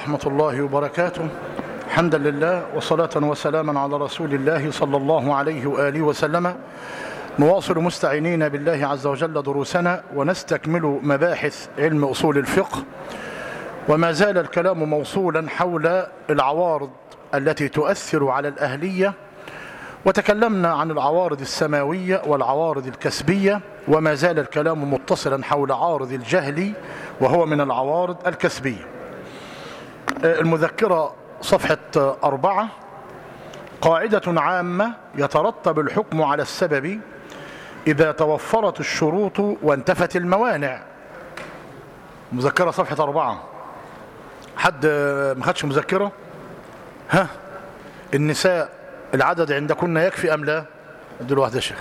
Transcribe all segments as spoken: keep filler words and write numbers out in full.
ورحمة الله وبركاته. حمدا لله وصلاة وسلاما على رسول الله صلى الله عليه وآله وسلم. نواصل مستعينين بالله عز وجل دروسنا ونستكمل مباحث علم أصول الفقه، وما زال الكلام موصولا حول العوارض التي تؤثر على الأهلية، وتكلمنا عن العوارض السماوية والعوارض الكسبية، وما زال الكلام متصلا حول عارض الجهل وهو من العوارض الكسبية. المذكرة صفحة أربعة: قاعدة عامة يترتب الحكم على السبب إذا توفرت الشروط وانتفت الموانع. مذكرة صفحة أربعة. حد ما خدش مذكرة؟ ها، النساء العدد عندكن يكفي أم لا؟ ادوا واحدة يا شيخ.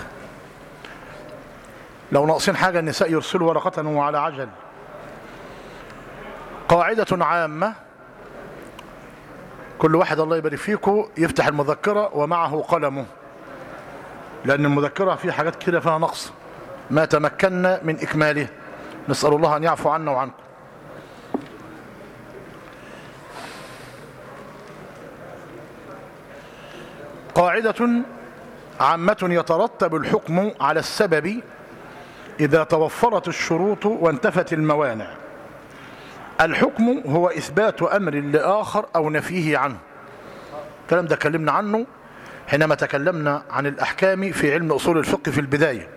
لو ناقصين حاجة النساء يرسلوا ورقة وعلى عجل. قاعدة عامة، كل واحد الله يبارك فيكم يفتح المذكرة ومعه قلمه، لأن المذكرة فيها حاجات كده فيها نقص ما تمكنا من إكماله، نسأل الله أن يعفو عنا وعنكم. قاعدة عامة يترتب الحكم على السبب إذا توفرت الشروط وانتفت الموانع. الحكم هو إثبات أمر لآخر أو نفيه عنه. الكلام ده كلمنا عنه حينما تكلمنا عن الأحكام في علم أصول الفقه في البداية.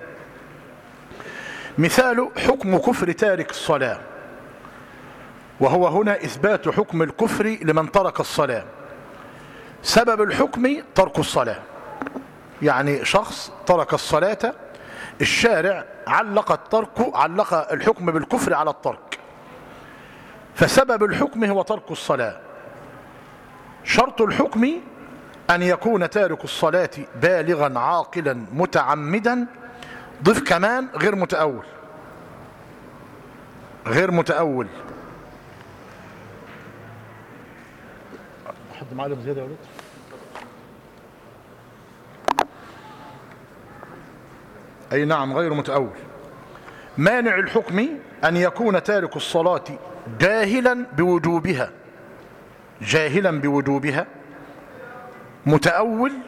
مثال: حكم كفر تارك الصلاة، وهو هنا إثبات حكم الكفر لمن ترك الصلاة. سبب الحكم ترك الصلاة، يعني شخص ترك الصلاة، الشارع علق الترك علق الحكم بالكفر على الترك، فسبب الحكم هو ترك الصلاة. شرط الحكم أن يكون تارك الصلاة بالغا عاقلا متعمدا، ضف كمان غير متأول. غير متأول. حد معلم زيادة يا ولد؟ أي نعم، غير متأول. مانع الحكم أن يكون تارك الصلاة جاهلا بوجوبها، جاهلا بوجوبها، متأول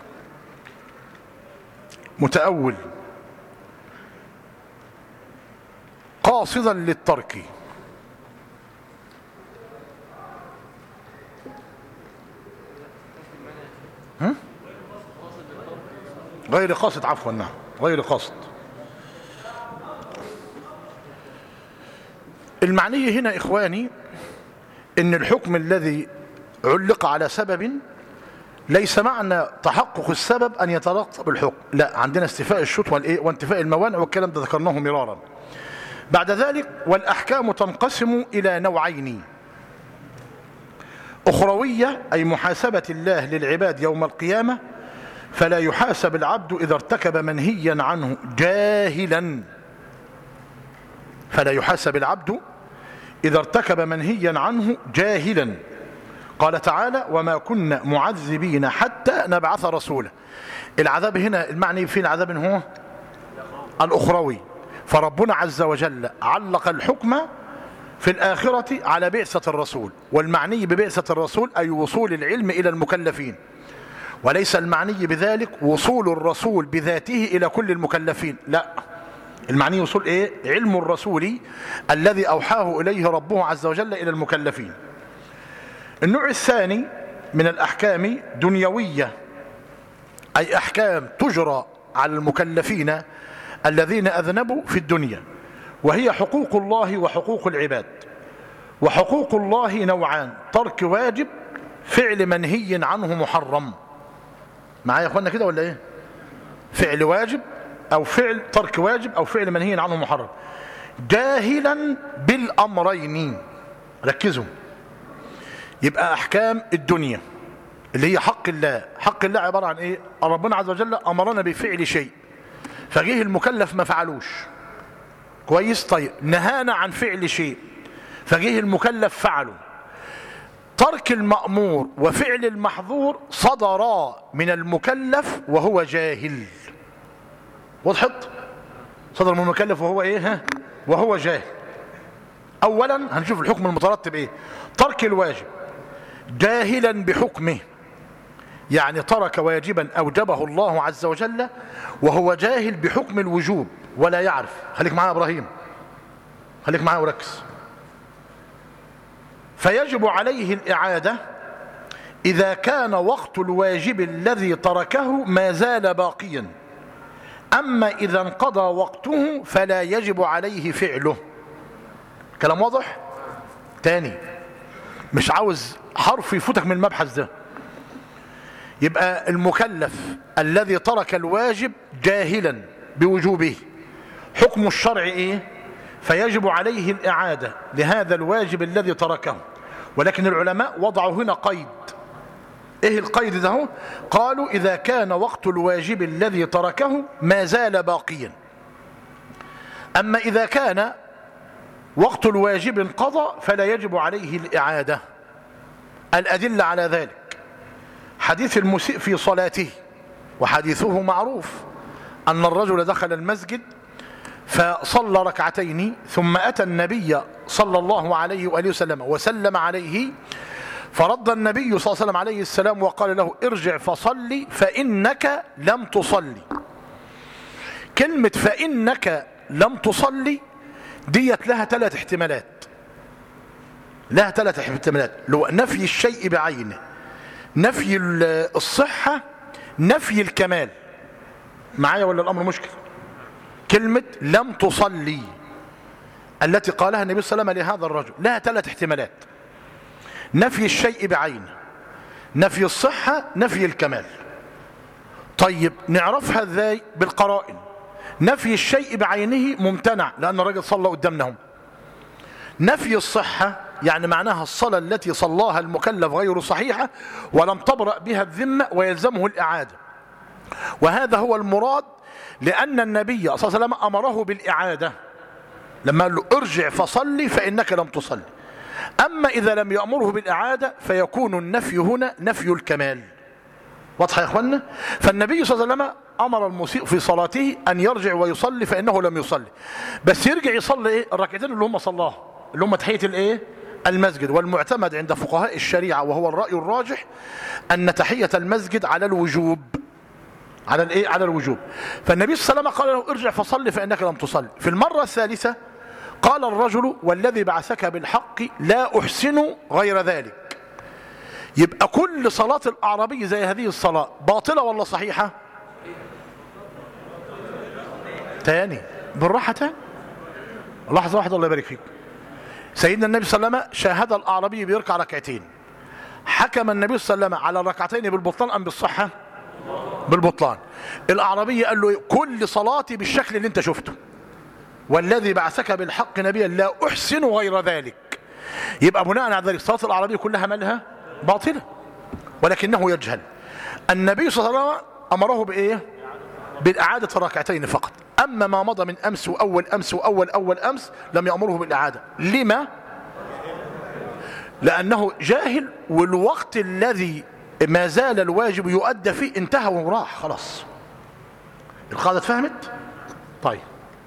متأول قاصدا للترك. غير قاصد، عفوا، نعم غير قاصد. المعني هنا إخواني إن الحكم الذي علق على سبب ليس معنى تحقق السبب أن يترتب الحكم، لا، عندنا استيفاء الشروط وانتفاء الموانع، والكلام ده ذكرناه مرارا. بعد ذلك: والأحكام تنقسم إلى نوعين: أخروية أي محاسبة الله للعباد يوم القيامة، فلا يحاسب العبد إذا ارتكب منهيا عنه جاهلا، فلا يحاسب العبد إذا ارتكب منهيا عنه جاهلا. قال تعالى: وما كنا معذبين حتى نبعث رسولا. العذاب هنا المعني في العذاب هو الأخروي، فربنا عز وجل علق الحكم في الآخرة على بعثة الرسول، والمعني ببعثة الرسول أي وصول العلم إلى المكلفين، وليس المعني بذلك وصول الرسول بذاته إلى كل المكلفين، لا، المعني وصول إيه؟ علم الرسول الذي أوحاه إليه ربه عز وجل إلى المكلفين. النوع الثاني من الأحكام دنيوية، أي أحكام تجرى على المكلفين الذين أذنبوا في الدنيا، وهي حقوق الله وحقوق العباد. وحقوق الله نوعان: ترك واجب، فعل منهي عنه محرم. معايا يا اخوانا كده ولا ايه؟ فعل واجب او فعل ترك واجب او فعل منهي عنه محرم، جاهلا بالامرين. ركزوا، يبقى احكام الدنيا اللي هي حق الله. حق الله عباره عن ايه؟ ربنا عز وجل امرنا بفعل شيء، فجه المكلف ما فعلوش كويس، طيب نهانا عن فعل شيء فجه المكلف فعله. ترك المأمور وفعل المحظور صدرا من المكلف وهو جاهل. وضحت؟ صدر من المكلف وهو ايه؟ ها؟ وهو جاهل. اولا هنشوف الحكم المترتب ايه. ترك الواجب جاهلا بحكمه، يعني ترك واجبا اوجبه الله عز وجل وهو جاهل بحكم الوجوب ولا يعرف. خليك معايا يا ابراهيم، خليك معايا وركز. فيجب عليه الاعاده اذا كان وقت الواجب الذي تركه ما زال باقيا، اما اذا انقضى وقته فلا يجب عليه فعله. كلام واضح؟ تاني، مش عاوز حرف يفوتك من المبحث ده. يبقى المكلف الذي ترك الواجب جاهلا بوجوبه، حكم الشرع ايه؟ فيجب عليه الاعاده لهذا الواجب الذي تركه. ولكن العلماء وضعوا هنا قيد. ايه القيد ده؟ قالوا اذا كان وقت الواجب الذي تركه ما زال باقيا، اما اذا كان وقت الواجب انقضى فلا يجب عليه الاعاده. الادله على ذلك حديث المسيء في صلاته، وحديثه معروف، ان الرجل دخل المسجد فصلى ركعتين ثم اتى النبي صلى الله عليه واله وسلم وسلم عليه، فرد النبي صلى الله عليه وسلم عليه السلام وقال له ارجع فصلي فإنك لم تصلي. كلمة فإنك لم تصلي ديت لها ثلاث احتمالات، لها ثلاث احتمالات. لو نفي الشيء بعينه، نفي الصحة، نفي الكمال. معايا ولا الأمر مشكل؟ كلمة لم تصلي التي قالها النبي صلى الله عليه وسلم لهذا الرجل لها ثلاث احتمالات: نفي الشيء بعينه، نفي الصحة، نفي الكمال. طيب نعرفها ازاي؟ بالقرائن. نفي الشيء بعينه ممتنع لأن الرجل صلى قدامهم. نفي الصحة يعني معناها الصلاة التي صلاها المكلف غير صحيحة ولم تبرأ بها الذمة ويلزمه الإعادة، وهذا هو المراد، لأن النبي صلى الله عليه وسلم أمره بالإعادة لما قال له ارجع فصلي فإنك لم تصلي. أما إذا لم يأمره بالإعادة فيكون النفي هنا نفي الكمال. واضح يا إخوانا؟ فالنبي صلى الله عليه وسلم أمر المسيء في صلاته أن يرجع ويصلي فإنه لم يصلي، بس يرجع يصلي إيه؟ الركعتين اللي هم صلاها، اللي هم تحية الإيه؟ المسجد. والمعتمد عند فقهاء الشريعة وهو الرأي الراجح أن تحية المسجد على الوجوب، على الإيه؟ على الوجوب. فالنبي صلى الله عليه وسلم قال له ارجع فصلي فإنك لم تصلي. في المرة الثالثة قال الرجل والذي بعثك بالحق لا أحسن غير ذلك. يبقى كل صلاة الأعرابي زي هذه الصلاة باطلة ولا صحيحة؟ تاني بالراحة تاني، لحظة واحدة الله يبارك فيكم. سيدنا النبي صلى الله عليه وسلم شاهد الأعرابي بيركع ركعتين، حكم النبي صلى الله عليه وسلم على الركعتين بالبطلان أم بالصحة؟ بالبطلان. الأعرابي قال له كل صلاتي بالشكل اللي انت شفته، والذي بعثك بالحق نبيا لا أحسن غير ذلك. يبقى بناء على ذلك صلاة الأعرابي كلها مالها باطلة، ولكنه يجهل. النبي صلى الله عليه وسلم أمره بإيه؟ بالإعادة الركعتين فقط. أما ما مضى من أمس وأول أمس وأول أول أمس لم يأمره بالإعادة. لما؟ لأنه جاهل، والوقت الذي ما زال الواجب يؤدى فيه انتهى وراح خلاص. القاعدة اتفهمت؟ طيب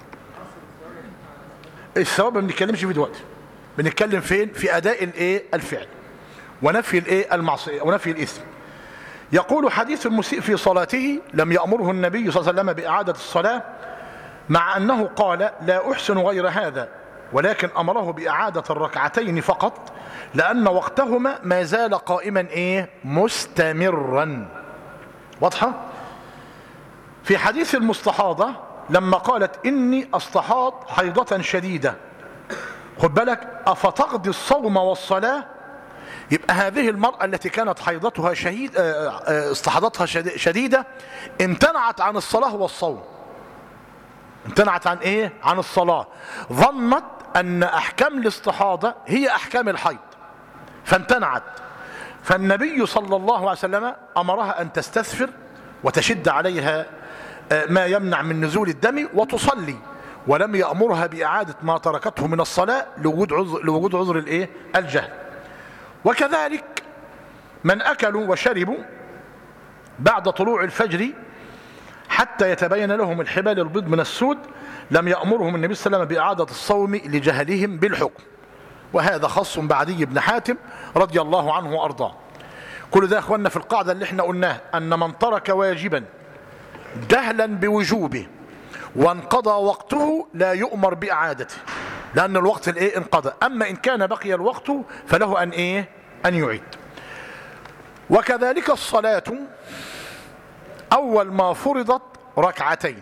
الثواب ما بنتكلمش فيه دلوقتي، بنتكلم فين؟ في أداء الإيه؟ الفعل ونفي الإيه؟ المعصية ونفي الإثم. يقول حديث المسيء في صلاته لم يأمره النبي صلى الله عليه وسلم بإعادة الصلاة، مع أنه قال لا أحسن غير هذا، ولكن أمره بإعادة الركعتين فقط لأن وقتهما ما زال قائما إيه؟ مستمرا. واضحة؟ في حديث المستحاضة لما قالت إني أستحاض حيضة شديدة، خد بالك، أفتقضي الصوم والصلاة؟ يبقى هذه المرأة التي كانت حيضتها شهيد استحاضتها شديدة امتنعت عن الصلاة والصوم، امتنعت عن ايه؟ عن الصلاة. ظنت ان احكام الاستحاضة هي احكام الحيض فامتنعت. فالنبي صلى الله عليه وسلم امرها ان تستثفر وتشد عليها ما يمنع من نزول الدم وتصلي، ولم يأمرها بإعادة ما تركته من الصلاة لوجود عذر لوجود عذر الايه؟ الجهل. وكذلك من أكلوا وشربوا بعد طلوع الفجر حتى يتبين لهم الحبال البيض من السود لم يأمرهم النبي صلى الله عليه وسلم بإعادة الصوم لجهلهم بالحكم. وهذا خاص بعدي بن حاتم رضي الله عنه وأرضاه. كل ده أخواننا في القاعدة اللي احنا قلناها، أن من ترك واجبا جهلا بوجوبه وانقضى وقته لا يؤمر بإعادته، لأن الوقت الايه انقضى. أما إن كان بقي الوقت فله أن ايه أن يعيد. وكذلك الصلاة أول ما فرضت ركعتين،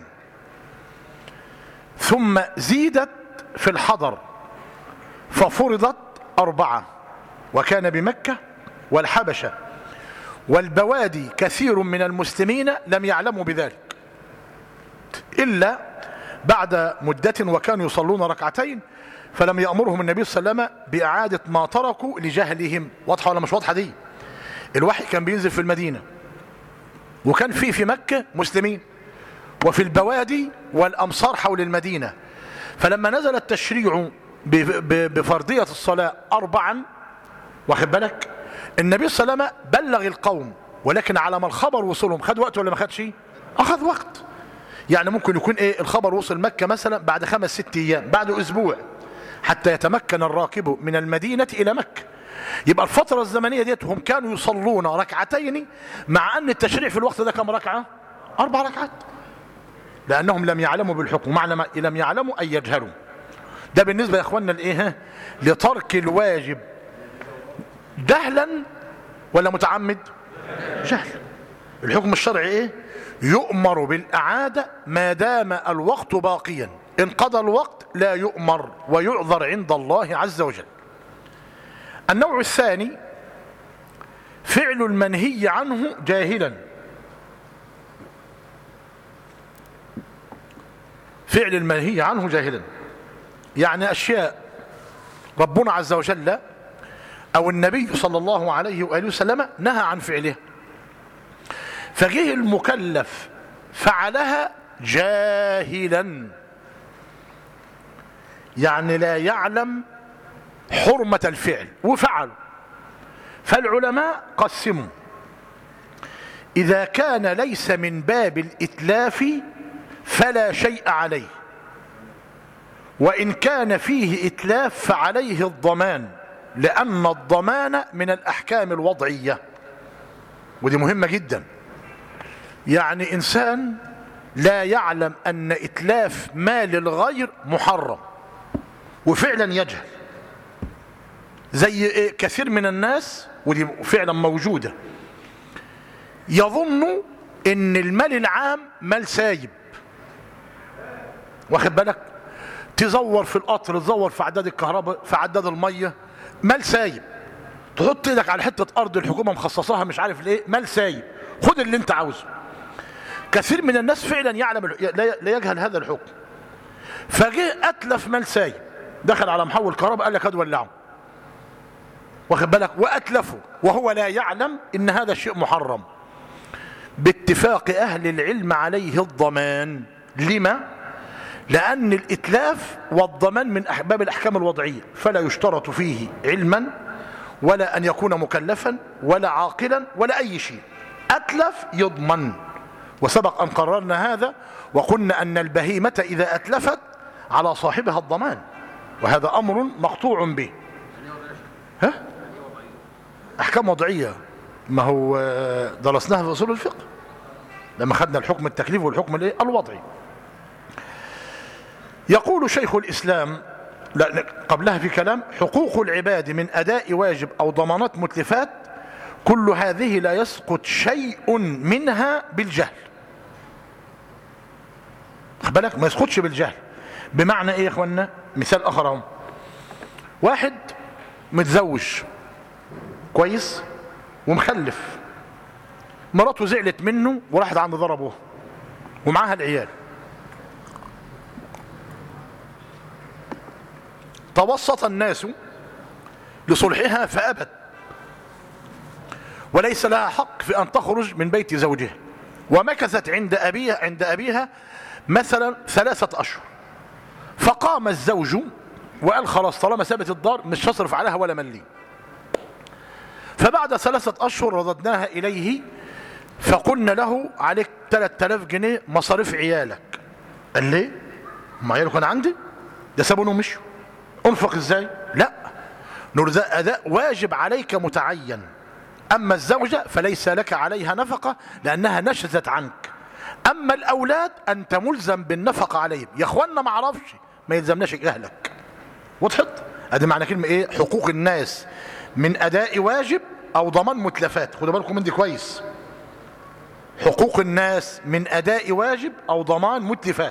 ثم زيدت في الحضر ففرضت أربعة، وكان بمكة والحبشة والبوادي كثير من المسلمين لم يعلموا بذلك إلا بعد مدة، وكانوا يصلون ركعتين فلم يأمرهم النبي صلى الله عليه وسلم بإعادة ما تركوا لجهلهم. واضحة ولا مش واضحة دي؟ الوحي كان بينزل في المدينة، وكان في في مكة مسلمين، وفي البوادي والأمصار حول المدينة. فلما نزل التشريع بفرضية الصلاة أربعا، واخد بالك، النبي صلى الله عليه وسلم بلغ القوم، ولكن على ما الخبر وصلهم خد وقت ولا ما خدش؟ أخذ وقت. يعني ممكن يكون ايه الخبر وصل مكة مثلا بعد خمس ست ايام، بعد اسبوع، حتى يتمكن الراكب من المدينة الى مكة. يبقى الفترة الزمنية ديت هم كانوا يصلون ركعتين، مع ان التشريع في الوقت ده كم ركعة؟ اربع ركعات، لانهم لم يعلموا بالحكم. معنى ما لم يعلموا اي يجهلوا. ده بالنسبة يا اخواننا لايه؟ لترك الواجب جهلا ولا متعمد؟ جهل. الحكم الشرعي ايه؟ يؤمر بالإعادة ما دام الوقت باقيا، إن قضى الوقت لا يؤمر ويعذر عند الله عز وجل. النوع الثاني فعل المنهي عنه جاهلا. فعل المنهي عنه جاهلا يعني أشياء ربنا عز وجل أو النبي صلى الله عليه وآله وسلم نهى عن فعلها، فجه المكلف فعلها جاهلا، يعني لا يعلم حرمة الفعل وفعل. فالعلماء قسموا: إذا كان ليس من باب الإتلاف فلا شيء عليه، وإن كان فيه إتلاف فعليه الضمان، لأن الضمان من الأحكام الوضعية، ودي مهمة جدا. يعني إنسان لا يعلم أن إتلاف مال الغير محرم وفعلا يجهل، زي كثير من الناس، ودي فعلا موجودة، يظن أن المال العام مال سايب، واخد بالك، تزور في القطر، تزور في عداد الكهرباء، في عداد المية، مال سايب. تحط ايدك على حتة أرض الحكومة مخصصاها مش عارف ليه، مال سايب، خد اللي انت عاوزه. كثير من الناس فعلا يعلم لا يجهل هذا الحكم، فجاء أتلف مال سايب، دخل على محول كهرباء قال لك هات ولعه، واخد بالك، وأتلفه وهو لا يعلم ان هذا الشيء محرم. باتفاق أهل العلم عليه الضمان. لما؟ لأن الإتلاف والضمان من باب الأحكام الوضعية، فلا يشترط فيه علما ولا أن يكون مكلفا ولا عاقلا ولا أي شيء. أتلف يضمن، وسبق أن قررنا هذا وقلنا أن البهيمة إذا أتلفت على صاحبها الضمان، وهذا أمر مقطوع به. ها؟ أحكام وضعية، ما هو درسناها في أصول الفقه لما خدنا الحكم التكليف والحكم الوضعي. يقول شيخ الإسلام لا قبلها في كلام: حقوق العباد من أداء واجب أو ضمانات متلفات، كل هذه لا يسقط شيء منها بالجهل. خد بالك، ما يسقطش بالجهل. بمعنى ايه يا اخوانا؟ مثال اخر اهو. واحد متزوج كويس ومخلف، مراته زعلت منه وراحت عند ضربوه ومعاها العيال، توسط الناس لصلحها فأبت، وليس لها حق في أن تخرج من بيت زوجها، ومكثت عند أبيها عند أبيها مثلا ثلاثة أشهر. فقام الزوج وقال خلاص طالما سابت الدار مش هصرف عليها ولا ملي. فبعد ثلاثة أشهر رددناها إليه فقلنا له عليك ثلاثة آلاف جنيه مصاريف عيالك. قال ليه؟ ما عياله كان عندي، ده سابونه ومشوا، انفق ازاي؟ لا، نقول ده أداء واجب عليك متعين. أما الزوجة فليس لك عليها نفقة لأنها نشزت عنك. أما الأولاد أنت ملزم بالنفقة عليهم. يا أخوانا ما عرفش ما يلزمناش أهلك. وضحت؟ أدي معنى كلمة إيه؟ حقوق الناس من أداء واجب أو ضمان متلفات. خدوا بالكم من دي كويس. حقوق الناس من أداء واجب أو ضمان متلفات.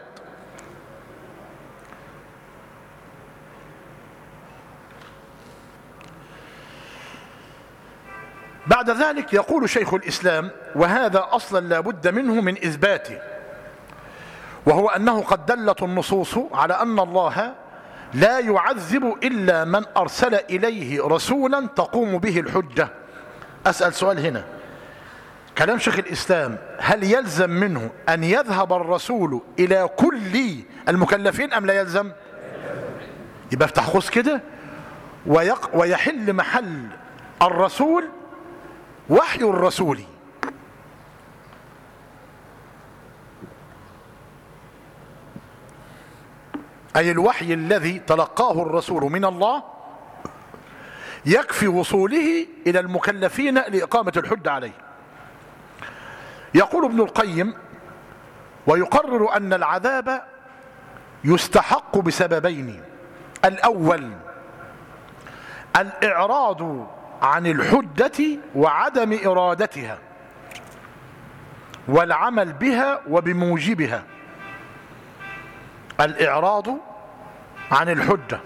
بعد ذلك يقول شيخ الإسلام: وهذا أصلا لا بد منه من إثباته، وهو أنه قد دلت النصوص على أن الله لا يعذب إلا من أرسل إليه رسولا تقوم به الحجة. أسأل سؤال هنا، كلام شيخ الإسلام هل يلزم منه أن يذهب الرسول إلى كل المكلفين أم لا يلزم؟ يبقى افتح قوس كده، ويحل محل الرسول وحي الرسول. أي الوحي الذي تلقاه الرسول من الله يكفي وصوله إلى المكلفين لإقامة الحجة عليه. يقول ابن القيم: ويقرر أن العذاب يستحق بسببين: الأول الإعراض عن الحجة وعدم إرادتها والعمل بها وبموجبها. الإعراض عن الحجة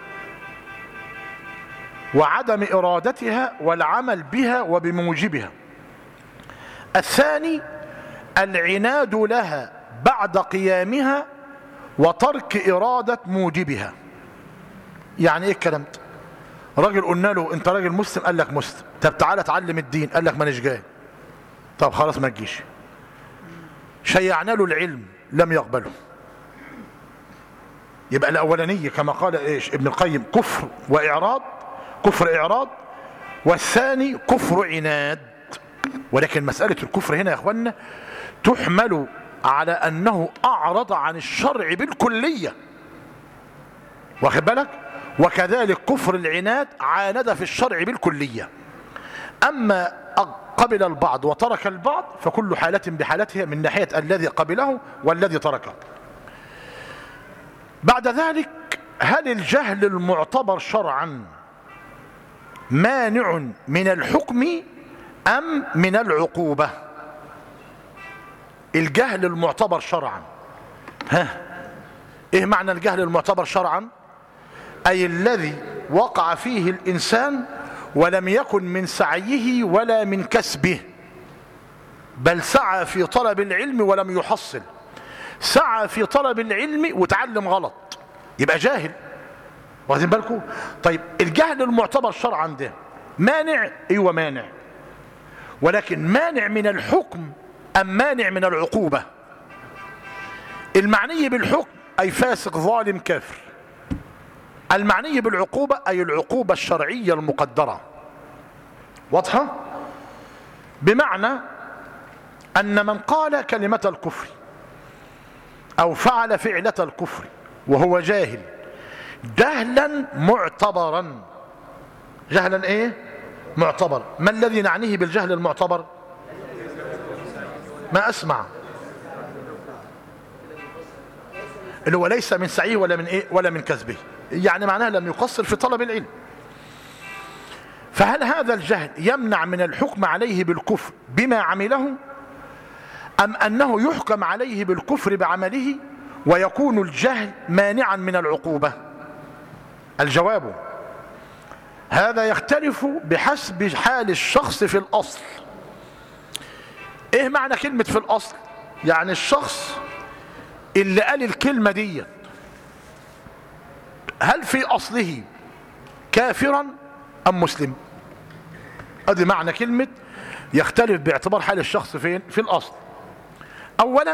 وعدم إرادتها والعمل بها وبموجبها. الثاني العناد لها بعد قيامها وترك إرادة موجبها. يعني إيه الكلام ده؟ راجل قلنا له أنت راجل مسلم، قال لك مسلم. طب تعالى تعلم الدين، قال لك مانيش جاي. طب خلاص ما تجيش. شيعنا له العلم لم يقبله. يبقى الأولانية كما قال إيش ابن القيم كفر وإعراض، كفر إعراض، والثاني كفر عناد. ولكن مسألة الكفر هنا يا أخوانا تحمل على أنه أعرض عن الشرع بالكلية، واخد بالك؟ وكذلك كفر العناد عاند في الشرع بالكلية. أما قبل البعض وترك البعض فكل حالة بحالتها من ناحية الذي قبله والذي تركه. بعد ذلك هل الجهل المعتبر شرعا مانع من الحكم أم من العقوبة؟ الجهل المعتبر شرعا، ها ايه معنى الجهل المعتبر شرعا؟ أي الذي وقع فيه الإنسان ولم يكن من سعيه ولا من كسبه، بل سعى في طلب العلم ولم يحصل، سعى في طلب العلم وتعلم غلط، يبقى جاهل. واخدين بالكم؟ طيب الجهل المعتبر شرعا ده مانع؟ ايوه مانع، ولكن مانع من الحكم ام مانع من العقوبة؟ المعني بالحكم اي فاسق ظالم كافر، المعني بالعقوبة اي العقوبة الشرعية المقدرة. واضحة؟ بمعنى ان من قال كلمة الكفر او فعل فعلة الكفر وهو جاهل جهلا معتبرا، جهلا ايه؟ معتبر. ما الذي نعنيه بالجهل المعتبر؟ ما اسمع، اللي هو ليس من سعيه ولا من ايه ولا من كسبه، يعني معناه لم يقصر في طلب العلم. فهل هذا الجهل يمنع من الحكم عليه بالكفر بما عمله، ام انه يحكم عليه بالكفر بعمله ويكون الجهل مانعا من العقوبة؟ الجواب هذا يختلف بحسب حال الشخص في الأصل. ايه معنى كلمة في الأصل؟ يعني الشخص اللي قال الكلمة دي هل في أصله كافرا أم مسلم؟ ادي معنى كلمة يختلف باعتبار حال الشخص فين؟ في الأصل. أولا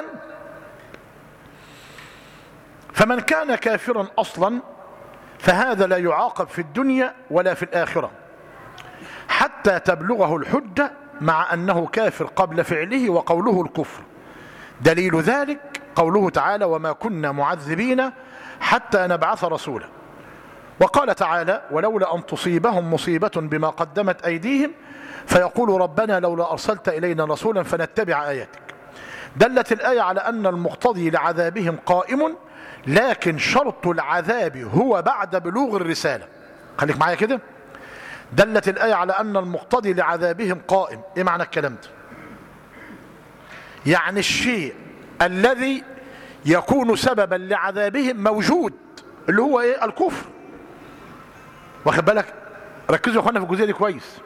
فمن كان كافرا أصلا فهذا لا يعاقب في الدنيا ولا في الآخرة حتى تبلغه الحجة، مع أنه كافر قبل فعله وقوله الكفر. دليل ذلك قوله تعالى: وما كنا معذبين حتى نبعث رسولا. وقال تعالى ولولا أن تصيبهم مصيبة بما قدمت أيديهم فيقولوا ربنا لولا أرسلت إلينا رسولا فنتبع آياتك. دلت الآية على أن المقتضي لعذابهم قائم، لكن شرط العذاب هو بعد بلوغ الرسالة. خليك معايا كده. دلت الآية على أن المقتضي لعذابهم قائم. إيه معنى الكلام ده؟ يعني الشيء الذي يكون سببا لعذابهم موجود، اللي هو إيه؟ الكفر. واخد بالك؟ ركزوا يا اخوانا في الجزئية دي كويس.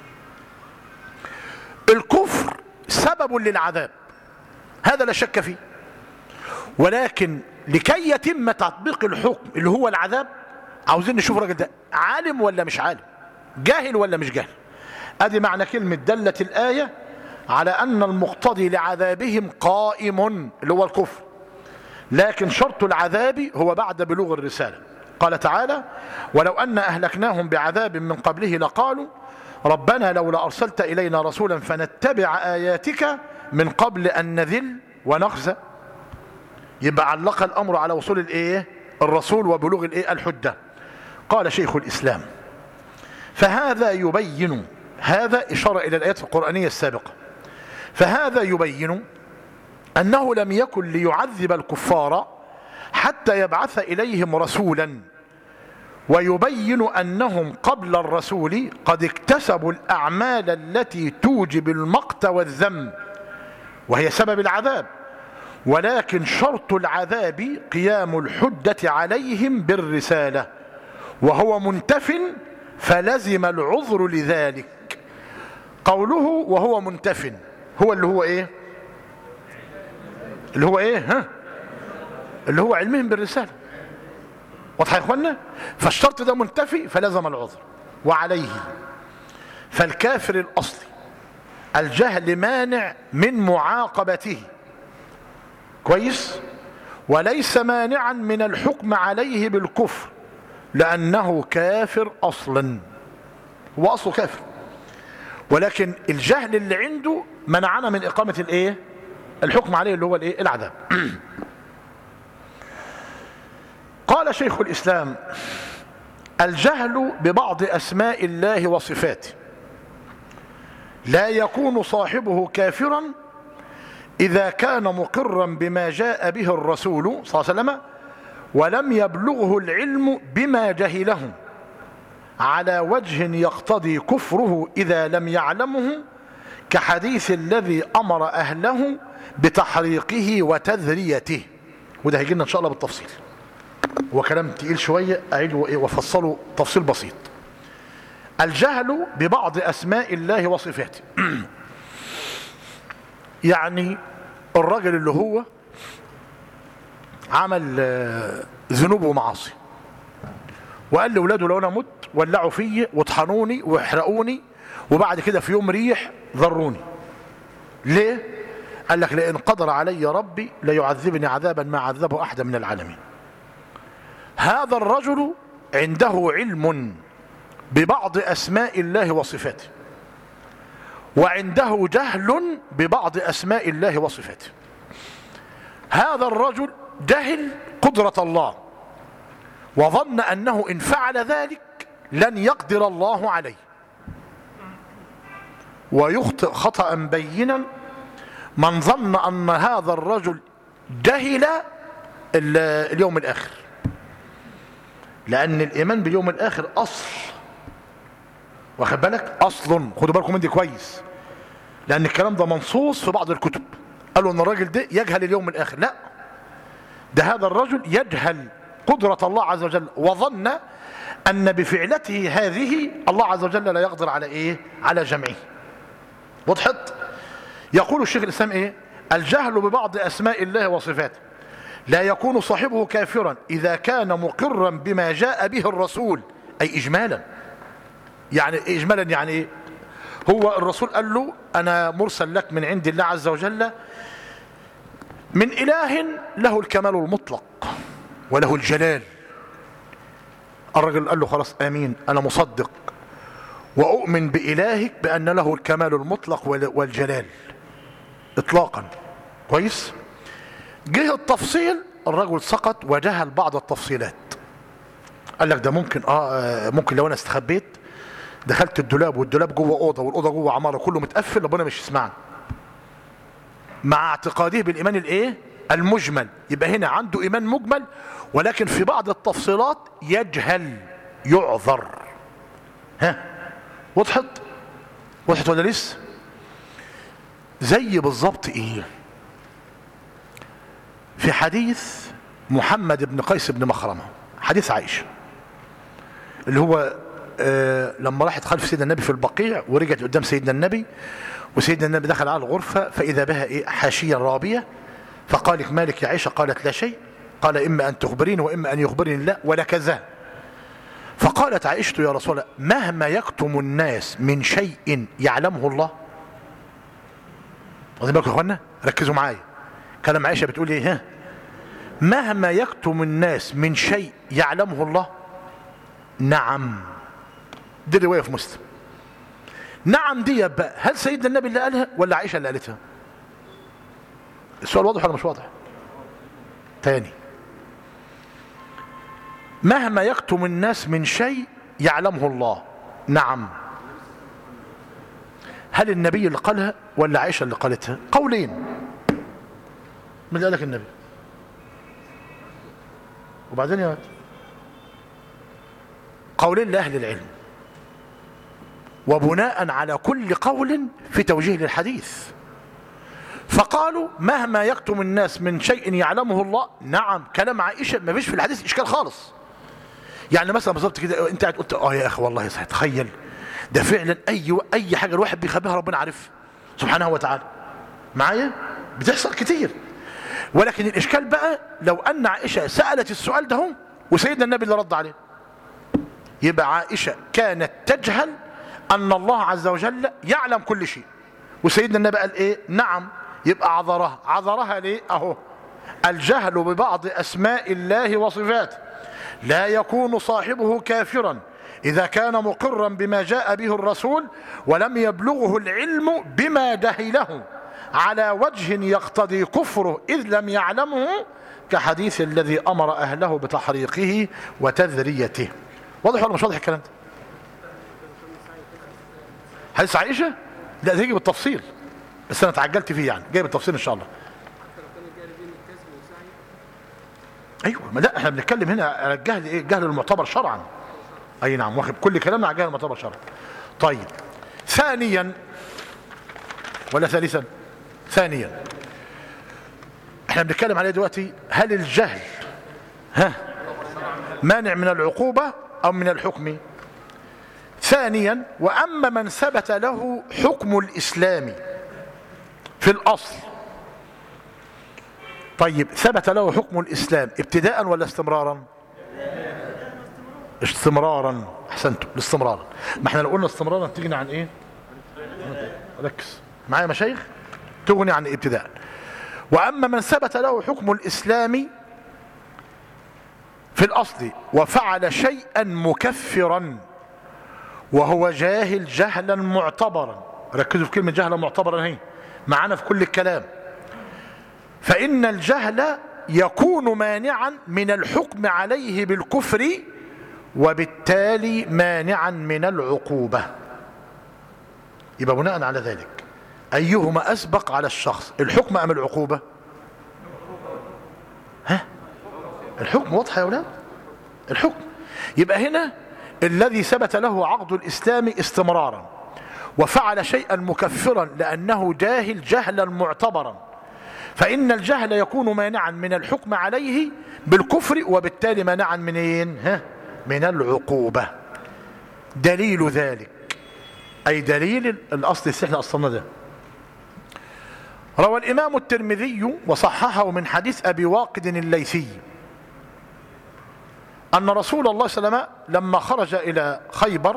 الكفر سبب للعذاب، هذا لا شك فيه، ولكن لكي يتم تطبيق الحكم اللي هو العذاب عاوزين نشوف الراجل ده عالم ولا مش عالم، جاهل ولا مش جاهل. ادي معنى كلمة دلت الآية على أن المقتضي لعذابهم قائم اللي هو الكفر، لكن شرط العذاب هو بعد بلوغ الرسالة. قال تعالى ولو أن أهلكناهم بعذاب من قبله لقالوا ربنا لولا أرسلت إلينا رسولا فنتبع آياتك من قبل أن نذل ونخزى. يبقى علق الأمر على وصول الإيه؟ الرسول وبلوغ الإيه؟ الحجة. قال شيخ الإسلام فهذا يبين، هذا إشارة إلى الآيات القرآنية السابقة، فهذا يبين أنه لم يكن ليعذب الكفار حتى يبعث إليهم رسولا، ويبين أنهم قبل الرسول قد اكتسبوا الأعمال التي توجب المقت والذم وهي سبب العذاب، ولكن شرط العذاب قيام الحجة عليهم بالرسالة، وهو منتف فلزم العذر لذلك. قوله وهو منتف هو اللي هو ايه؟ اللي هو ايه؟ ها؟ اللي هو علمهم بالرسالة. واضح يا اخوانا؟ فالشرط ده منتفي فلزم العذر. وعليه فالكافر الأصلي الجهل مانع من معاقبته، كويس؟ وليس مانعا من الحكم عليه بالكفر لأنه كافر أصلا، هو أصله كافر، ولكن الجهل اللي عنده منعنا من إقامة الإيه؟ الحكم عليه اللي هو الإيه؟ العذاب. قال شيخ الإسلام الجهل ببعض أسماء الله وصفاته لا يكون صاحبه كافرا إذا كان مقرا بما جاء به الرسول صلى الله عليه وسلم ولم يبلغه العلم بما جهله على وجه يقتضي كفره إذا لم يعلمه، كحديث الذي أمر أهله بتحريقه وتذريته. وده هيجي لنا إن شاء الله بالتفصيل، وكلام تقيل شوية أعيد وفصله تفصيل بسيط. الجهل ببعض أسماء الله وصفاته يعني الرجل اللي هو عمل ذنوب ومعاصي وقال لأولاده لو أنا مت ولعوا فيي وطحنوني واحرقوني وبعد كده في يوم ريح ذروني. ليه؟ قال لك لئن قدر علي ربي ليعذبني عذابا ما عذبه أحد من العالمين. هذا الرجل عنده علم ببعض أسماء الله وصفاته، وعنده جهل ببعض أسماء الله وصفاته. هذا الرجل جهل قدرة الله وظن أنه إن فعل ذلك لن يقدر الله عليه، ويخطئ خطأ بينا من ظن أن هذا الرجل جهل اليوم الآخر، لأن الإيمان باليوم الآخر أصل، واخد بالك؟ أصل، خدوا بالكم من دي كويس، لأن الكلام ده منصوص في بعض الكتب قالوا أن الراجل ده يجهل اليوم الآخر. لا، ده هذا الرجل يجهل قدرة الله عز وجل وظن أن بفعلته هذه الله عز وجل لا يقدر على إيه؟ على جمعه. وضحت؟ يقول الشيخ الإسلام إيه؟ الجهل ببعض أسماء الله وصفاته لا يكون صاحبه كافرا إذا كان مقرا بما جاء به الرسول، أي إجمالا. يعني إجمالا يعني إيه؟ هو الرسول قال له أنا مرسل لك من عند الله عز وجل من إله له الكمال المطلق وله الجلال. الرجل قال له خلاص آمين، أنا مصدق وأؤمن بإلهك بأن له الكمال المطلق والجلال إطلاقا. كويس؟ جه التفصيل الرجل سقط وجهل بعض التفصيلات. قال لك ده ممكن اه ممكن لو انا استخبيت دخلت الدولاب والدولاب جوه اوضه والاوضه جوه عماره كله متقفل ربنا مش يسمعني، مع اعتقاده بالايمان الايه المجمل. يبقى هنا عنده ايمان مجمل ولكن في بعض التفصيلات يجهل يعذر. ها وضحت وضحت ولا لسه؟ زي بالظبط ايه في حديث محمد بن قيس بن مخرمه، حديث عائشه اللي هو آه لما راحت خلف سيدنا النبي في البقيع ورجعت قدام سيدنا النبي، وسيدنا النبي دخل على الغرفه فاذا بها ايه حاشيه رابيه، فقال لك مالك يا عائشه؟ قالت لا شيء. قال اما ان تخبريني واما ان يخبرني الله ولكذا. فقالت عائشه يا رسول الله مهما يكتم الناس من شيء يعلمه الله. واخدين بالكم يا اخوانا؟ ركزوا معايا كلام عائشه بتقول ايه؟ ها مهما يكتم الناس من شيء يعلمه الله. نعم، دي روايه في مسلم. نعم دي بقى هل سيدنا النبي اللي قالها ولا عائشه اللي قالتها؟ السؤال واضح ولا مش واضح؟ تاني، مهما يكتم الناس من شيء يعلمه الله. نعم، هل النبي اللي قالها ولا عائشه اللي قالتها؟ قولين. من اللي قالك النبي؟ وبعدين يا واد قولين لأهل العلم، وبناء على كل قول في توجيه للحديث. فقالوا مهما يكتم الناس من شيء يعلمه الله. نعم، كلام عائشة ما فيش في الحديث إشكال خالص. يعني مثلا بالظبط كده انت قاعد قلت اه يا اخي والله صحيح، تخيل ده فعلا اي اي حاجه الواحد بيخبيها ربنا عارفها سبحانه وتعالى. معايا؟ بتحصل كتير. ولكن الاشكال بقى لو ان عائشه سالت السؤال ده وسيدنا النبي اللي رد عليه، يبقى عائشه كانت تجهل ان الله عز وجل يعلم كل شيء، وسيدنا النبي قال ايه؟ نعم. يبقى عذرها. عذرها ليه؟ اهو الجهل ببعض اسماء الله وصفاته لا يكون صاحبه كافرا إذا كان مقرا بما جاء به الرسول ولم يبلغه العلم بما جهله على وجه يقتضي كفره إذ لم يعلمه، كحديث الذي أمر أهله بتحريقه وتذريته. واضح ولا مش واضح الكلام ده؟ حديث عائشة؟ لا تيجي بالتفصيل بس أنا تعجلت فيه، يعني جاي بالتفصيل إن شاء الله. ايوه، ما لا احنا بنتكلم هنا على الجهل ايه؟ الجهل المعتبر شرعا. اي نعم، واخد كل كلامنا على الجهل المعتبر شرعا. طيب، ثانيا ولا ثالثا؟ ثانيا احنا بنتكلم عليه دلوقتي، هل الجهل ها مانع من العقوبة او من الحكم؟ ثانيا، واما من ثبت له حكم الاسلام في الاصل. طيب، ثبت له حكم الإسلام ابتداء ولا استمرارا؟ استمرارا. احسنتم، الاستمرار. ما احنا لو قلنا استمرارا تغني عن ايه؟ ركز معايا مشايخ، تغني عن ابتداء. واما من ثبت له حكم الإسلام في الأصل وفعل شيئا مكفرا وهو جاهل جهلا معتبرا، ركزوا في كلمة جهلا معتبرا هي معانا في كل الكلام، فإن الجهل يكون مانعا من الحكم عليه بالكفر وبالتالي مانعا من العقوبة. يبقى بناء على ذلك أيهما أسبق على الشخص، الحكم أم العقوبة؟ ها؟ الحكم. واضح يا أولاد؟ الحكم. يبقى هنا الذي ثبت له عقد الإسلام استمرارا وفعل شيئا مكفرا لأنه جاهل جهلا معتبرا، فإن الجهل يكون مانعا من الحكم عليه بالكفر وبالتالي مانعا منين؟ ها؟ من العقوبة. دليل ذلك أي دليل الأصل السحل أصلنا ده، روى الإمام الترمذي وصححه من حديث أبي واقد الليثي أن رسول الله صلى الله عليه وسلم لما خرج إلى خيبر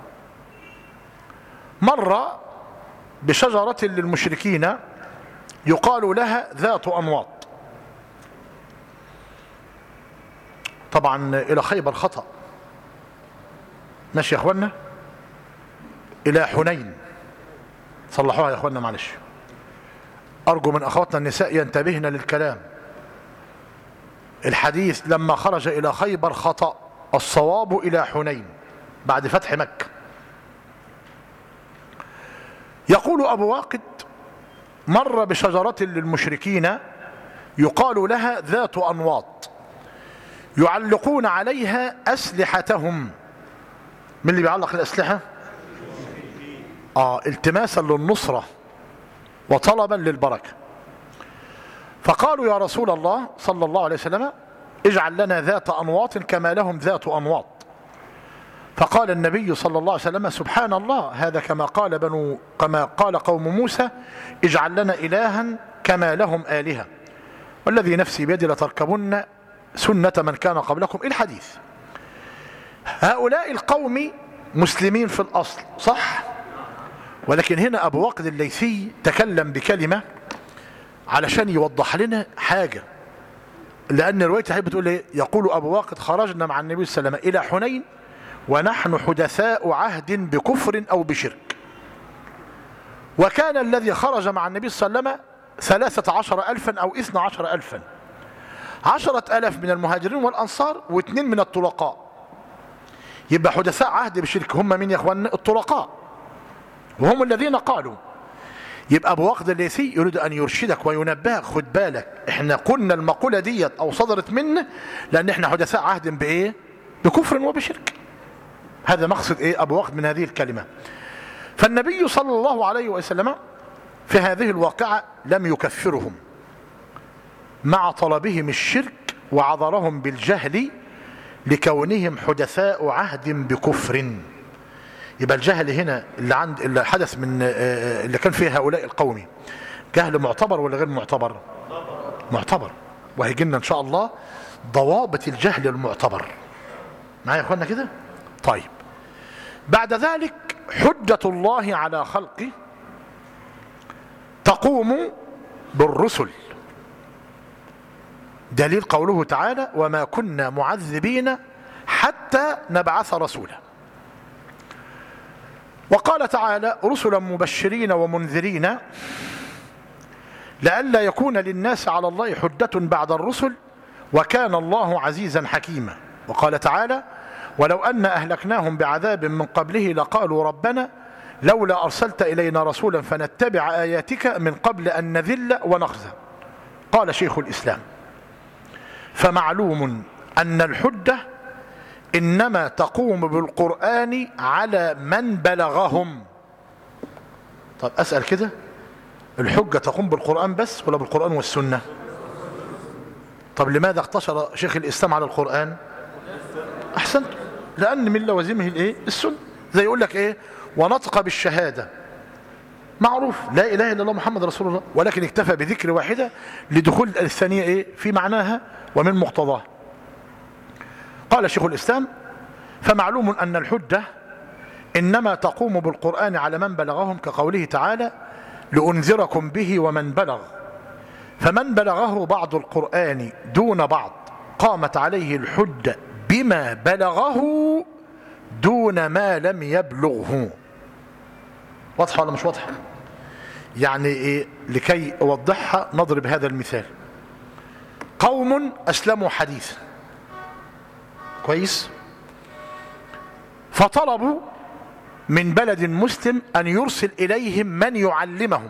مر بشجرة للمشركين يقال لها ذات أنواط. طبعا إلى خيبر خطأ، ماشي يا أخوانا؟ إلى حنين، صلحوها يا أخوانا معلش. أرجو من أخواتنا النساء ينتبهن للكلام. الحديث لما خرج إلى خيبر خطأ، الصواب إلى حنين بعد فتح مكة. يقول أبو واقد: مر بشجرة للمشركين يقال لها ذات أنواط يعلقون عليها أسلحتهم. من اللي بيعلق الأسلحة؟ آه التماسا للنصرة وطلبا للبركة. فقالوا: يا رسول الله صلى الله عليه وسلم اجعل لنا ذات أنواط كما لهم ذات أنواط. فقال النبي صلى الله عليه وسلم: سبحان الله، هذا كما قال بنو كما قال قوم موسى: اجعل لنا إلها كما لهم آلهة، والذي نفسي بيدي لتركبن سنة من كان قبلكم. الحديث. هؤلاء القوم مسلمين في الأصل صح، ولكن هنا أبو واقد الليثي تكلم بكلمة علشان يوضح لنا حاجة، لأن رواية حي بتقول ايه؟ يقول أبو واقد: خرجنا مع النبي صلى الله عليه وسلم إلى حنين ونحن حدثاء عهد بكفر أو بشرك، وكان الذي خرج مع النبي صلى الله عليه وسلم ثلاثة عشر ألفا أو اثنى عشر ألفا، عشرة ألاف من المهاجرين والأنصار واثنين من الطلقاء. يبقى حدثاء عهد بشرك هم من يا اخوان؟ الطلقاء، وهم الذين قالوا. يبقى أبو واقد الليثي يريد أن يرشدك وينبهك: خد بالك، احنا قلنا المقولة ديت أو صدرت منه لأن احنا حدثاء عهد بإيه؟ بكفر وبشرك. هذا مقصد ايه أبو واقد من هذه الكلمة. فالنبي صلى الله عليه وسلم في هذه الواقعة لم يكفرهم مع طلبهم الشرك وعذرهم بالجهل لكونهم حدثاء عهد بكفر. يبقى الجهل هنا اللي عند اللي حدث من اللي كان فيه هؤلاء القوم جهل معتبر ولا غير معتبر؟ معتبر. وهيجي لنا ان شاء الله ضوابط الجهل المعتبر. معايا يا اخوانا كده؟ طيب. بعد ذلك حجة الله على خلقه تقوم بالرسل. دليل قوله تعالى: وما كنا معذبين حتى نبعث رسولا. وقال تعالى: رسلا مبشرين ومنذرين لئلا يكون للناس على الله حجة بعد الرسل وكان الله عزيزا حكيما. وقال تعالى: ولو أن أهلكناهم بعذاب من قبله لقالوا ربنا لولا أرسلت إلينا رسولا فنتبع آياتك من قبل أن نذل ونخزى. قال شيخ الإسلام: فمعلوم أن الحجة إنما تقوم بالقرآن على من بلغهم. طب أسأل كده، الحجة تقوم بالقرآن بس ولا بالقرآن والسنة؟ طب لماذا اقتصر شيخ الإسلام على القرآن؟ أحسنت، لأن من لوازمه الإيه؟ السنة. زي يقول لك إيه؟ ونطق بالشهادة، معروف لا إله إلا الله محمد رسول الله، ولكن اكتفى بذكر واحدة لدخول الثانية إيه؟ في معناها ومن مقتضاه. قال شيخ الإسلام: فمعلوم أن الحجة إنما تقوم بالقرآن على من بلغهم، كقوله تعالى: لأنذركم به ومن بلغ. فمن بلغه بعض القرآن دون بعض قامت عليه الحجة بما بلغه دون ما لم يبلغه. واضحة ولا مش واضحة؟ يعني إيه؟ لكي أوضحها نضرب هذا المثال. قوم أسلموا حديثا كويس، فطلبوا من بلد مسلم أن يرسل إليهم من يعلمهم،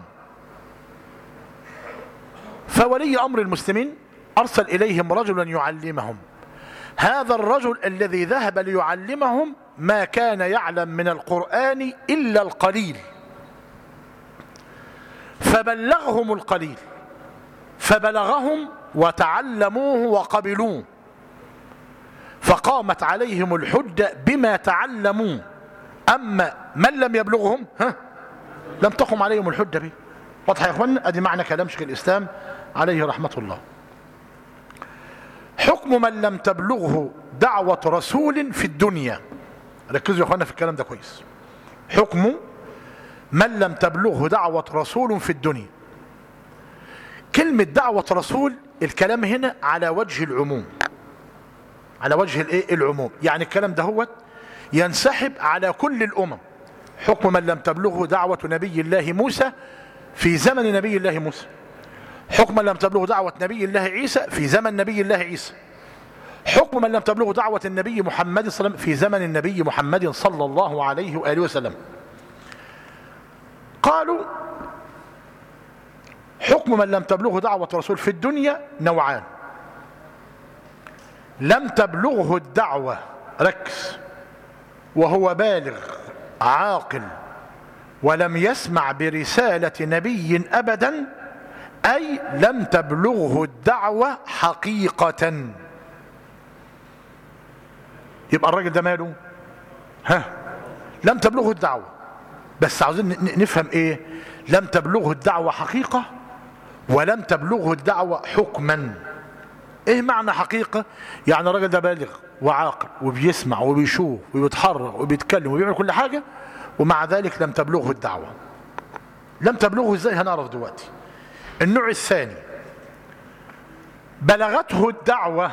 فولي أمر المسلمين أرسل إليهم رجلا يعلمهم. هذا الرجل الذي ذهب ليعلمهم ما كان يعلم من القرآن إلا القليل، فبلغهم القليل، فبلغهم وتعلموه وقبلوه، فقامت عليهم الحجة بما تعلموه. أما من لم يبلغهم ها لم تقم عليهم الحجة به. واضح يا اخوانا؟ ادي معنى كلام شيخ الإسلام عليه رحمة الله. حكم من لم تبلغه دعوة رسول في الدنيا. ركزوا يا اخوانا في الكلام ده كويس. حكم من لم تبلغه دعوة رسول في الدنيا. كلمة دعوة رسول الكلام هنا على وجه العموم، على وجه الايه؟ العموم. يعني الكلام ده هو ينسحب على كل الأمم. حكم من لم تبلغه دعوة نبي الله موسى في زمن نبي الله موسى، حكم من لم تبلغه دعوة نبي الله عيسى في زمن نبي الله عيسى، حكم من لم تبلغه دعوة النبي محمد صلى الله عليه وسلم في زمن النبي محمد صلى الله عليه وآله وسلم. قالوا حكم من لم تبلغه دعوة الرسول في الدنيا نوعان: لم تبلغه الدعوة، ركز، وهو بالغ عاقل ولم يسمع برسالة نبي أبدا، أي لم تبلغه الدعوة حقيقة. يبقى الراجل ده ماله؟ ها، لم تبلغه الدعوة، بس عاوزين نفهم ايه؟ لم تبلغه الدعوة حقيقة ولم تبلغه الدعوة حكما. ايه معنى حقيقة؟ يعني الراجل ده بالغ وعاقل وبيسمع وبيشوف وبيتحرك وبيتكلم وبيعمل كل حاجة، ومع ذلك لم تبلغه الدعوة. لم تبلغه ازاي؟ هنعرف دلوقتي. النوع الثاني: بلغته الدعوة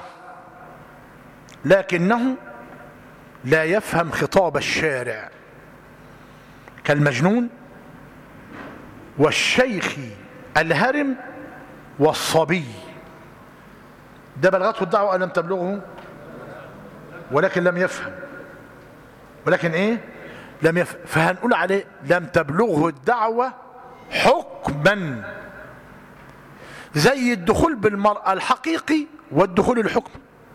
لكنه لا يفهم خطاب الشارع، كالمجنون والشيخ الهرم والصبي. ده بلغته الدعوة لم تبلغه، ولكن لم يفهم، ولكن ايه؟ لم يفهم. فهنقول عليه لم تبلغه الدعوة حكما، زي الدخول بالمرأة الحقيقي والدخول الحكم.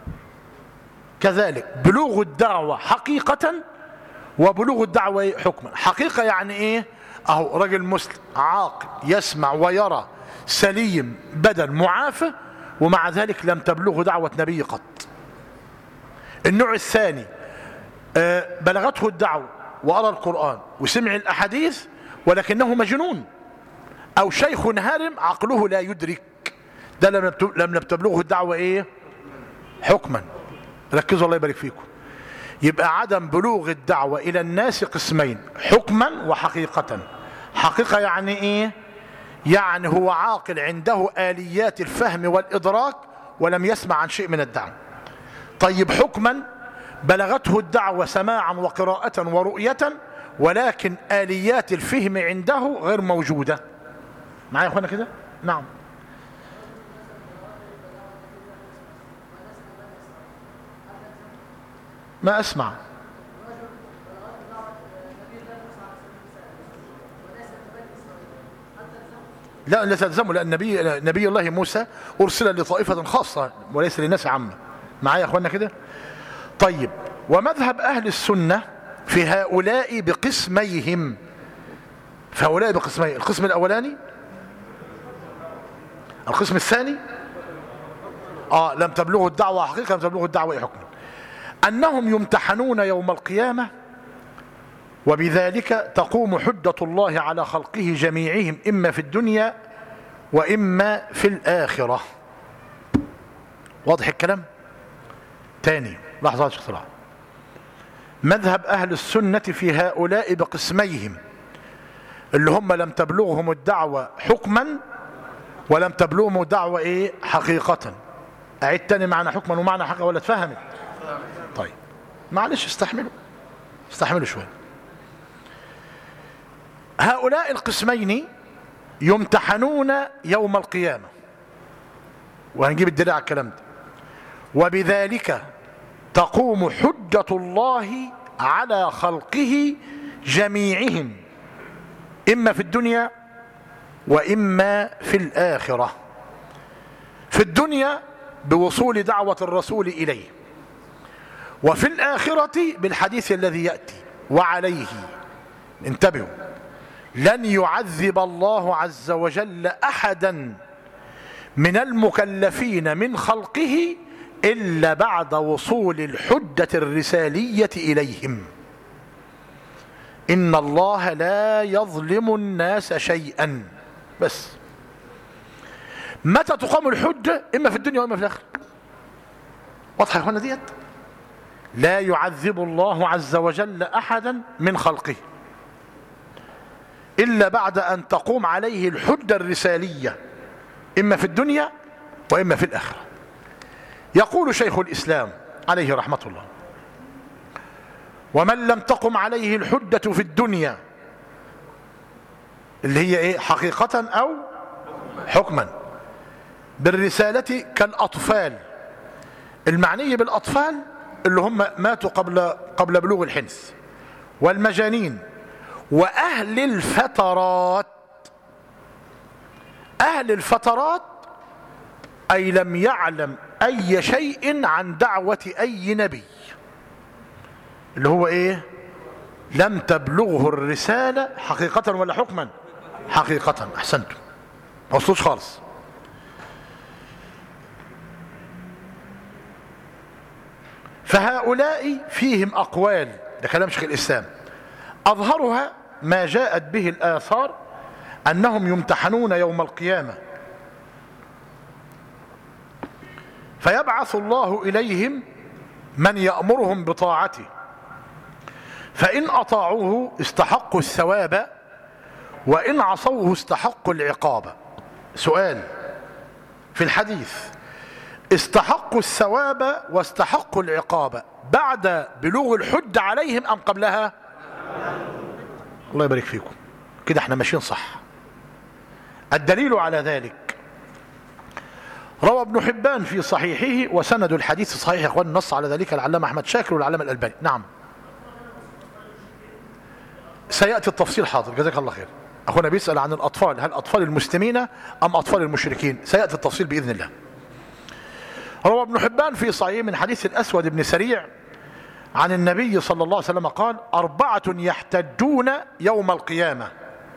كذلك بلوغ الدعوة حقيقة وبلوغ الدعوة حكما. حقيقة يعني ايه؟ اهو رجل مسلم عاقل يسمع ويرى سليم بدن معافى، ومع ذلك لم تبلغه دعوة نبي قط. النوع الثاني: بلغته الدعوة وقرأ القرآن وسمع الأحاديث ولكنه مجنون أو شيخ هارم عقله لا يدرك. ده لم تبلغه الدعوة ايه؟ حكما. ركزوا الله يبارك فيكم. يبقى عدم بلوغ الدعوة إلى الناس قسمين: حكما وحقيقة. حقيقة يعني ايه؟ يعني هو عاقل عنده آليات الفهم والإدراك ولم يسمع عن شيء من الدعوة. طيب حكما: بلغته الدعوة سماعا وقراءة ورؤية، ولكن آليات الفهم عنده غير موجودة. معايا يا اخوانا كده؟ نعم. ما أسمع. لا لا تلزمه، لأن نبي, نبي الله موسى أرسل لطائفة خاصة وليس للناس عامة. معايا يا أخوانا كده؟ طيب، ومذهب أهل السنة في هؤلاء بقسميهم. فهؤلاء بقسمين: القسم الأولاني، القسم الثاني آه لم تبلغه الدعوة حقيقة، لم تبلغه الدعوة حكما. أنهم يمتحنون يوم القيامة، وبذلك تقوم حجة الله على خلقه جميعهم، إما في الدنيا وإما في الآخرة. واضح الكلام؟ تاني لحظة اختراع. مذهب أهل السنة في هؤلاء بقسميهم، اللي هم لم تبلغهم الدعوة حكما ولم تبلغهم الدعوة إيه؟ حقيقة. أعيد تاني معنى حكما ومعنى حقيقة ولا تفهمت؟ طيب معلش استحملوا استحملوا شوية. هؤلاء القسمين يمتحنون يوم القيامة، وهنجيب الدليل على الكلام ده. وبذلك تقوم حجة الله على خلقه جميعهم، إما في الدنيا وإما في الآخرة. في الدنيا بوصول دعوة الرسول إليه، وفي الآخرة بالحديث الذي يأتي وعليه. انتبهوا: لن يعذب الله عز وجل أحدا من المكلفين من خلقه إلا بعد وصول الحجة الرسالية إليهم. إن الله لا يظلم الناس شيئا. بس متى تقام الحجة؟ إما في الدنيا وإما في الآخرة. واضحة يا اخوانا ديت؟ لا يعذب الله عز وجل أحدا من خلقه إلا بعد أن تقوم عليه الحجة الرسالية، إما في الدنيا وإما في الآخرة. يقول شيخ الإسلام عليه رحمة الله: ومن لم تقم عليه الحجة في الدنيا، اللي هي إيه؟ حقيقة أو حكما، بالرسالة كالأطفال المعني بالأطفال اللي هم ماتوا قبل قبل بلوغ الحنث، والمجانين، وأهل الفترات. أهل الفترات أي لم يعلم أي شيء عن دعوة أي نبي، اللي هو إيه؟ لم تبلغه الرسالة حقيقة ولا حكما؟ حقيقة. أحسنتم، ما وصلوش خالص. فهؤلاء فيهم أقوال، ده كلام شيخ الإسلام، أظهرها ما جاءت به الآثار أنهم يمتحنون يوم القيامة، فيبعث الله إليهم من يأمرهم بطاعته، فإن أطاعوه استحقوا الثواب، وإن عصوه استحقوا العقاب. سؤال في الحديث: استحقوا الثواب واستحقوا العقاب بعد بلوغ الحج عليهم أم قبلها؟ الله يبارك فيكم، كده احنا ماشيين صح. الدليل على ذلك روى ابن حبان في صحيحه، وسند الحديث صحيح يا اخوان، نص على ذلك العلامة أحمد شاكر والعلامة الألباني. نعم، سيأتي التفصيل، حاضر، جزاك الله خير. أخونا بيسأل عن الأطفال، هل أطفال المسلمين أم أطفال المشركين؟ سيأتي التفصيل بإذن الله. روى ابن حبان في صحيح من حديث الأسود بن سريع عن النبي صلى الله عليه وسلم قال: أربعة يحتجون يوم القيامة: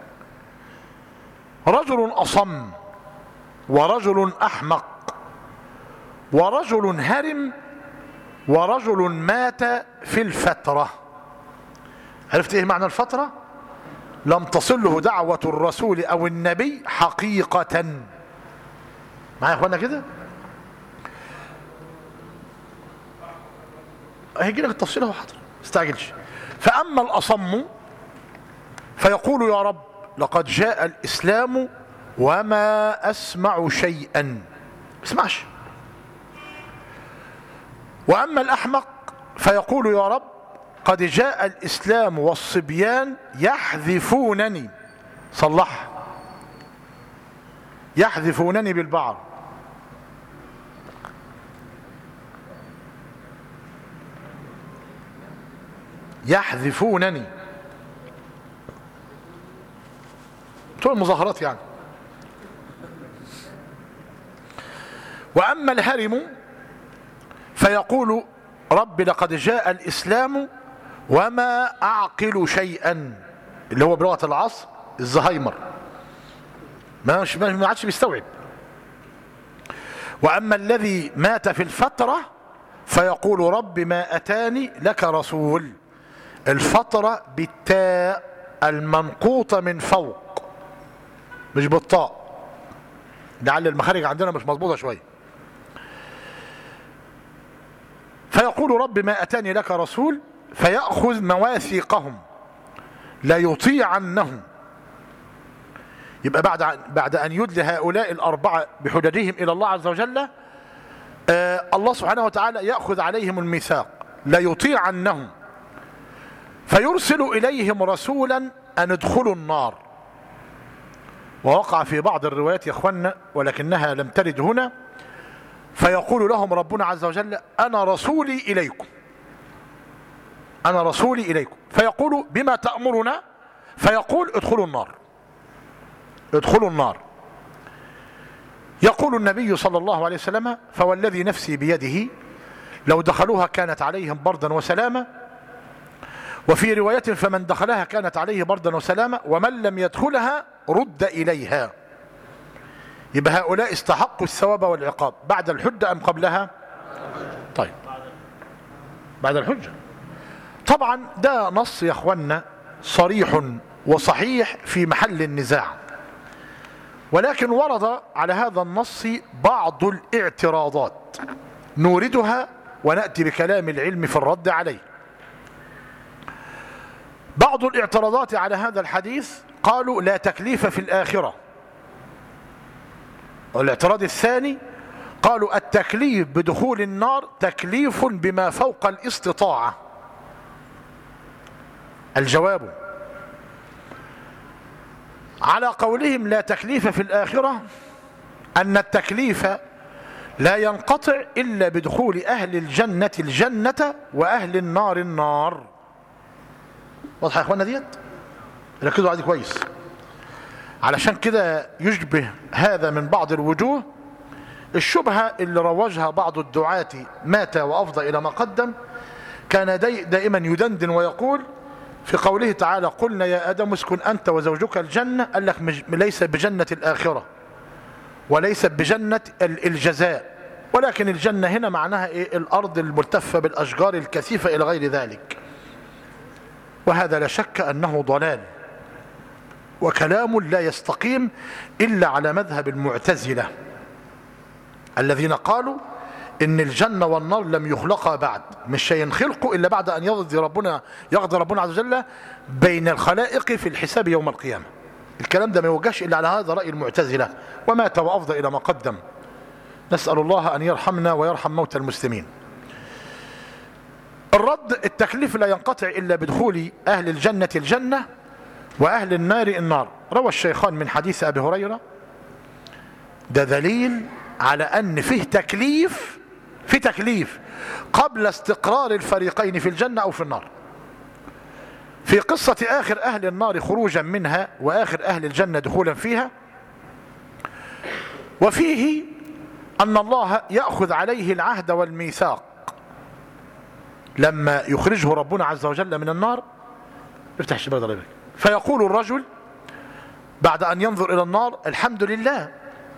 رجل أصم، ورجل أحمق، ورجل هرم، ورجل مات في الفترة. عرفت ايه معنى الفترة؟ لم تصله دعوة الرسول او النبي حقيقة. معايا يا اخوانا كده؟ هيجي لك التفصيل اهو، حاضر، استعجلش. فاما الاصم فيقول: يا رب لقد جاء الاسلام وما اسمع شيئا، ما اسمعش. واما الاحمق فيقول: يا رب قد جاء الإسلام والصبيان يحذفونني، صلح، يحذفونني بالبعض، يحذفونني، بتوع المظاهرات يعني. وأما الهرم فيقول: رب لقد جاء الإسلام وما أعقل شيئا، اللي هو بلغة العصر الزهايمر، ما ما عادش بيستوعب. وأما الذي مات في الفترة فيقول: رب ما أتاني لك رسول. الفترة بالتاء المنقوطة من فوق، مش بالطاء، لعل المخارج عندنا مش مظبوطة شوية. فيقول: رب ما أتاني لك رسول، فيأخذ مواثيقهم لا يطيعنهم. يبقى بعد بعد أن يدلي هؤلاء الأربعة بحججهم إلى الله عز وجل، آه الله سبحانه وتعالى يأخذ عليهم الميثاق لا يطيعنهم، فيرسل إليهم رسولا أن ادخلوا النار. ووقع في بعض الروايات يا اخوانا ولكنها لم ترد هنا: فيقول لهم ربنا عز وجل: أنا رسولي إليكم، أنا رسولي إليكم. فيقول: بما تأمرنا؟ فيقول: ادخلوا النار، ادخلوا النار. يقول النبي صلى الله عليه وسلم: فوالذي نفسي بيده لو دخلوها كانت عليهم بردا وسلاما. وفي رواية: فمن دخلها كانت عليه بردا وسلاما، ومن لم يدخلها رد إليها. يبقى هؤلاء استحقوا الثواب والعقاب بعد الحجة أم قبلها؟ طيب، بعد الحجة. طبعا ده نص يا اخوانا صريح وصحيح في محل النزاع، ولكن ورد على هذا النص بعض الاعتراضات نوردها ونأتي بكلام العلم في الرد عليه. بعض الاعتراضات على هذا الحديث قالوا: لا تكليف في الآخرة. والاعتراض الثاني قالوا: التكليف بدخول النار تكليف بما فوق الاستطاعة. الجواب: على قولهم لا تكليف في الآخرة أن التكليف لا ينقطع إلا بدخول أهل الجنة الجنة وأهل النار النار. واضح يا اخوانا ديت؟ ركزوا على دي كويس، علشان كده يشبه هذا من بعض الوجوه الشبهة اللي روجها بعض الدعاة مات وأفضى إلى ما قدم. كان دائما يدندن ويقول في قوله تعالى قلنا يا آدم اسكن أنت وزوجك الجنة، قال لك ليس بجنة الآخرة وليس بجنة الجزاء، ولكن الجنة هنا معناها إيه؟ الأرض الملتفة بالأشجار الكثيفة إلى غير ذلك. وهذا لا شك أنه ضلال وكلام لا يستقيم إلا على مذهب المعتزلة الذين قالوا إن الجنة والنار لم يخلقا بعد، مش هينخلقوا إلا بعد أن يقضي ربنا يقضي ربنا عز وجل بين الخلائق في الحساب يوم القيامة. الكلام ده ما يوجهش إلا على هذا رأي المعتزلة، ومات وأفضى إلى ما قدم. نسأل الله أن يرحمنا ويرحم موتى المسلمين. الرد: التكليف لا ينقطع إلا بدخول أهل الجنة الجنة وأهل النار النار. روى الشيخان من حديث أبي هريرة. ده دليل على أن فيه تكليف في تكليف قبل استقرار الفريقين في الجنة أو في النار. في قصة آخر أهل النار خروجا منها وآخر أهل الجنة دخولا فيها، وفيه أن الله يأخذ عليه العهد والميثاق لما يخرجه ربنا عز وجل من النار. افتح الشباك ضريبك. فيقول الرجل بعد أن ينظر إلى النار: الحمد لله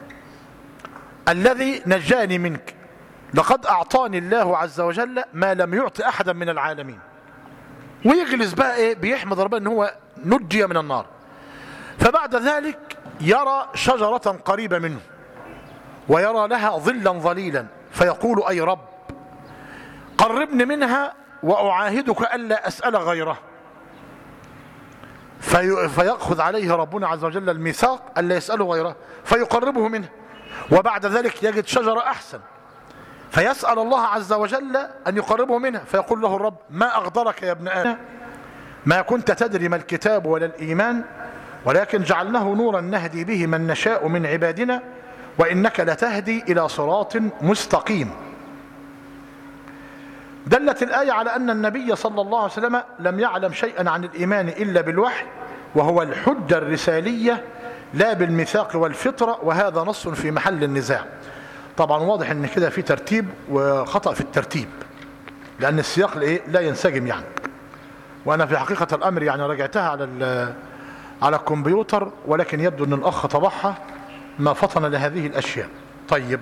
الذي نجاني منك، لقد أعطاني الله عز وجل ما لم يعط أحدا من العالمين. ويجلس بقى إيه بيحمد ربنا أنه هو نجي من النار. فبعد ذلك يرى شجرة قريبة منه ويرى لها ظلا ظليلا، فيقول: أي رب قربني منها وأعاهدك ألا أسأل غيره. في فيأخذ عليه ربنا عز وجل الميثاق ألا يسأله غيره فيقربه منه. وبعد ذلك يجد شجرة أحسن فيسأل الله عز وجل أن يقربه منها، فيقول له الرب: ما أغدرك يا ابن آدم، ما كنت تدري ما الكتاب ولا الإيمان، ولكن جعلناه نورا نهدي به من نشاء من عبادنا وإنك لتهدي إلى صراط مستقيم. دلت الآية على أن النبي صلى الله عليه وسلم لم يعلم شيئا عن الإيمان إلا بالوحي، وهو الحجة الرسالية لا بالميثاق والفطرة، وهذا نص في محل النزاع. طبعا واضح ان كده في ترتيب وخطأ في الترتيب، لأن السياق لا ينسجم يعني. وأنا في حقيقة الأمر يعني رجعتها على على الكمبيوتر، ولكن يبدو أن الأخ طبعها ما فطن لهذه الأشياء. طيب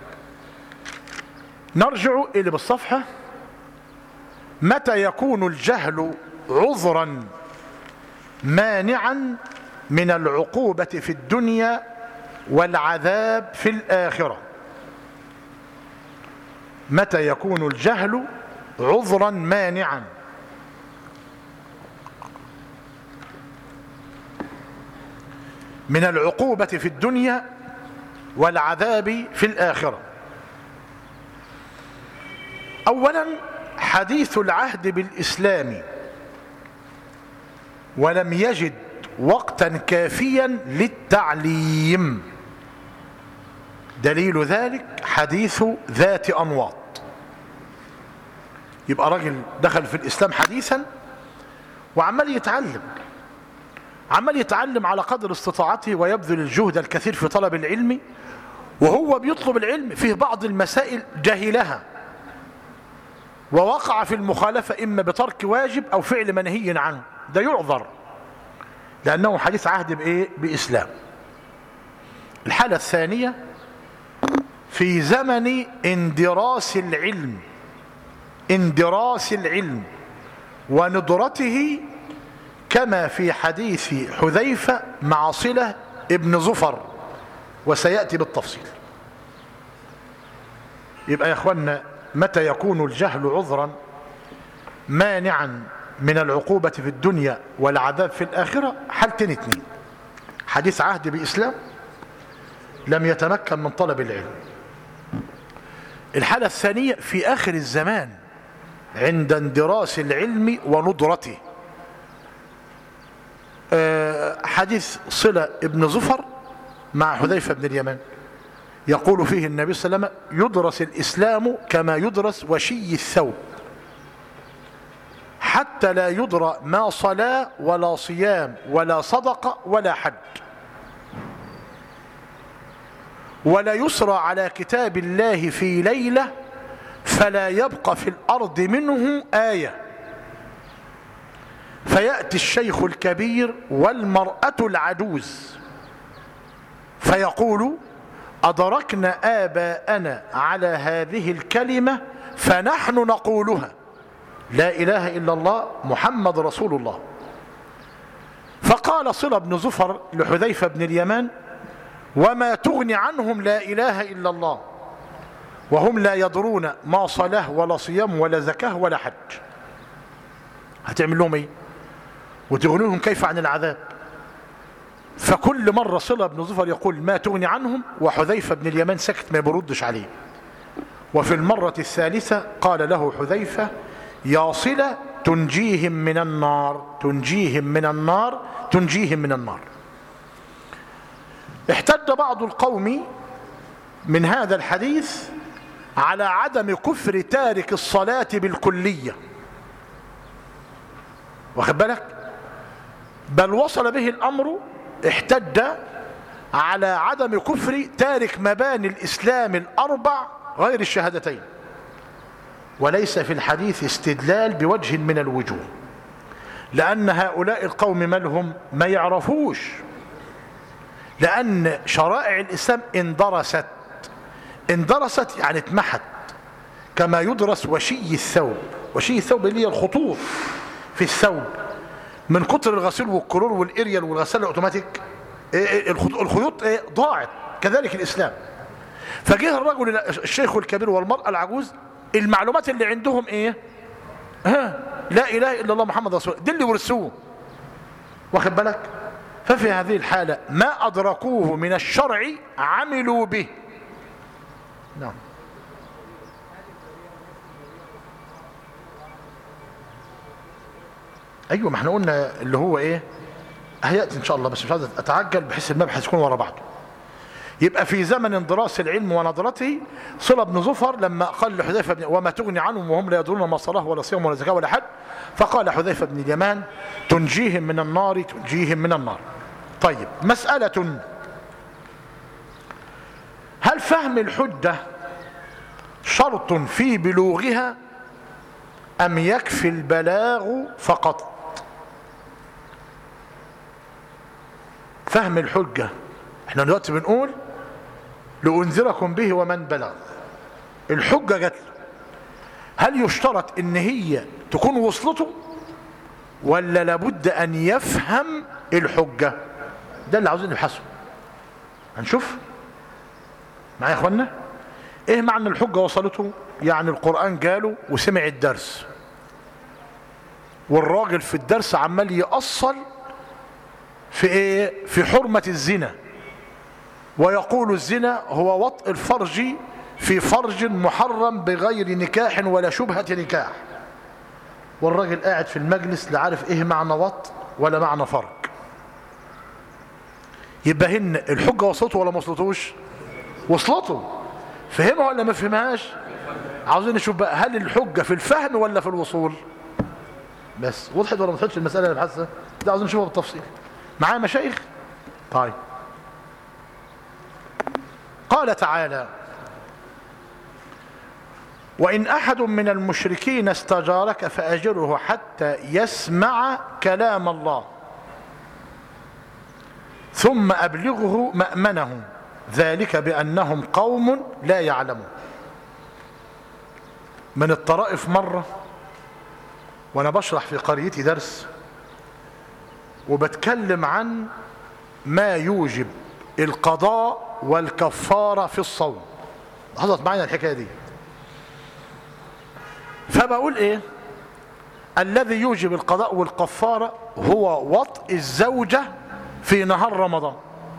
نرجع إلى بالصفحة. متى يكون الجهل عذرا مانعا من العقوبة في الدنيا والعذاب في الآخرة؟ متى يكون الجهل عذرا مانعا من العقوبة في الدنيا والعذاب في الآخرة؟ أولا حديث العهد بالإسلام ولم يجد وقتا كافيا للتعليم. دليل ذلك حديث ذات أنواط. يبقى راجل دخل في الإسلام حديثا وعمال يتعلم عمال يتعلم على قدر استطاعته ويبذل الجهد الكثير في طلب العلم، وهو بيطلب العلم فيه بعض المسائل جهلها ووقع في المخالفة إما بترك واجب أو فعل منهي عنه، ده يعذر لأنه حديث عهد بإيه؟ بإسلام. الحالة الثانية في زمن اندراس العلم اندراس العلم وندرته، كما في حديث حذيفة مع صلة ابن زفر، وسيأتي بالتفصيل. يبقى يا اخوانا متى يكون الجهل عذرا مانعا من العقوبة في الدنيا والعذاب في الآخرة؟ حالتين اتنين: حديث عهد بإسلام لم يتمكن من طلب العلم. الحالة الثانية في آخر الزمان عند اندراس العلم وندرته. حديث صلة ابن زفر مع حذيفة بن اليمان. يقول فيه النبي صلى الله عليه وسلم: يدرس الإسلام كما يدرس وشي الثوب، حتى لا يدرى ما صلاة ولا صيام ولا صدقة ولا حج، ولا يسرى على كتاب الله في ليلة فلا يبقى في الأرض منه آية، فيأتي الشيخ الكبير والمرأة العجوز فيقول: أدركنا آباءنا على هذه الكلمة فنحن نقولها، لا إله إلا الله محمد رسول الله. فقال صلة بن زفر لحذيفة بن اليمان: وما تغني عنهم لا إله إلا الله وهم لا يدرون ما صلاة ولا صيام ولا زكاة ولا حج؟ هتعمل لهم ايه وتغنيهم كيف عن العذاب؟ فكل مرة صلة بن زفر يقول ما تغني عنهم، وحذيفة بن اليمان سكت ما بيردش عليه. وفي المرة الثالثة قال له حذيفة: يا صلة تنجيهم من النار، تنجيهم من النار، تنجيهم من النار. احتج بعض القوم من هذا الحديث على عدم كفر تارك الصلاة بالكلية، واخد بالك؟ بل وصل به الأمر احتج على عدم كفر تارك مباني الإسلام الأربع غير الشهادتين، وليس في الحديث استدلال بوجه من الوجوه، لأن هؤلاء القوم مالهم ما يعرفوش، لأن شرائع الإسلام اندرست اندرست يعني اتمحت، كما يدرس وشي الثوب. وشي الثوب اللي هي الخطوط في الثوب، من كتر الغسيل والكرور والإريال والغسالة الأوتوماتيك الخيوط ضاعت. كذلك الإسلام. فجه الرجل الشيخ الكبير والمرأة العجوز، المعلومات اللي عندهم ايه؟ ها لا إله إلا الله محمد رسول الله، دي اللي ورثوه، واخد بالك؟ ففي هذه الحالة ما أدركوه من الشرع عملوا به. نعم. أيوة، ما احنا قلنا اللي هو ايه هيأتي إن شاء الله، بس مش عايز أتعجل بحيث المبحث يكون ورا بعضه. يبقى في زمن دراسة العلم ونظرته صلة بن زفر لما قال لحذيفة بن وما تغني عنهم وهم لا يدرون ما صلاة ولا صيام ولا زكاة ولا حج، فقال حذيفة بن اليمان: تنجيهم من النار، تنجيهم من النار. طيب، مسألة: هل فهم الحجة شرط في بلوغها أم يكفي البلاغ فقط؟ فهم الحجة، احنا دلوقتي بنقول لأنذركم به ومن بلغ. الحجة جت له، هل يشترط ان هي تكون وصلته ولا لابد ان يفهم الحجة؟ ده اللي عاوزين نبحثه. هنشوف معايا يا اخوانا ايه معنى الحجة وصلته. يعني القرآن جاله وسمع الدرس، والراجل في الدرس عمال يأصل في ايه؟ في حرمة الزنا، ويقول الزنا هو وطء الفرج في فرج محرم بغير نكاح ولا شبهة نكاح. والراجل قاعد في المجلس لا عارف ايه معنى وطء ولا معنى فرج. يبقى هن الحجة وصلته ولا ما وصلتوش؟ وصلته. فهمها ولا ما فهمهاش؟ عاوزين نشوف بقى هل الحجة في الفهم ولا في الوصول؟ بس وضحت ولا ما وضحتش المسألة اللي بحثها؟ ده عاوزين نشوفها بالتفصيل. معايا مشايخ؟ طيب. قال تعالى: وإن أحد من المشركين استجارك فأجره حتى يسمع كلام الله ثم أبلغه مأمنه ذلك بأنهم قوم لا يعلمون. من الطرائف مرة وأنا بشرح في قريتي درس وبتكلم عن ما يوجب القضاء والكفارة في الصوم، حصلت معنا الحكاية دي. فبقول ايه؟ الذي يوجب القضاء والكفارة هو وطء الزوجة في نهار رمضان.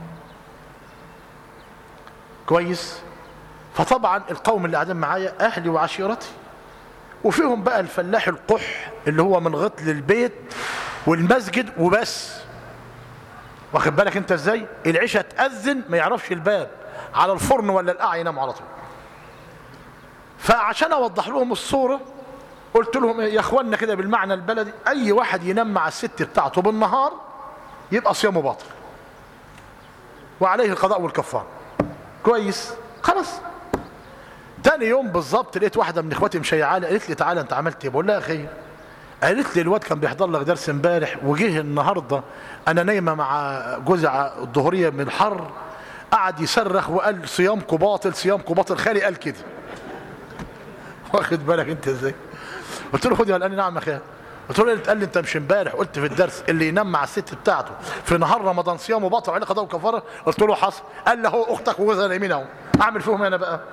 كويس؟ فطبعا القوم اللي قاعدين معايا اهلي وعشيرتي، وفيهم بقى الفلاح القح اللي هو من غطل البيت والمسجد وبس، واخد بالك انت ازاي؟ العشاء تأذن ما يعرفش الباب على الفرن ولا القاع، ينام على طول. فعشان اوضح لهم الصورة قلت لهم يا اخوانا كده بالمعنى البلدي، اي واحد ينام مع الست بتاعته بالنهار يبقى صيامه باطل وعليه القضاء والكفارة. كويس، خلاص. تاني يوم بالظبط لقيت واحدة من اخواتي مشيعالي، قالت لي تعالى انت عملت ايه؟ بقول لها يا اخي، قالت لي الواد كان بيحضر لك درس امبارح وجه النهارده انا نايمه مع جوزي الظهريه من الحر، قعد يصرخ وقال صيامكم باطل صيامكم باطل. خالي قال كده. واخد بالك انت ازاي؟ قلت له خدي. قال لي نعم يا اخي. قلت له قال لي انت مش امبارح قلت في الدرس اللي ينام مع الست بتاعته في نهار رمضان صيامه باطل وعليه قضاء وكفاره؟ قلت له حصل. قال لي اهو اختك وجوزها نايمين اهو، اعمل فيهم انا بقى؟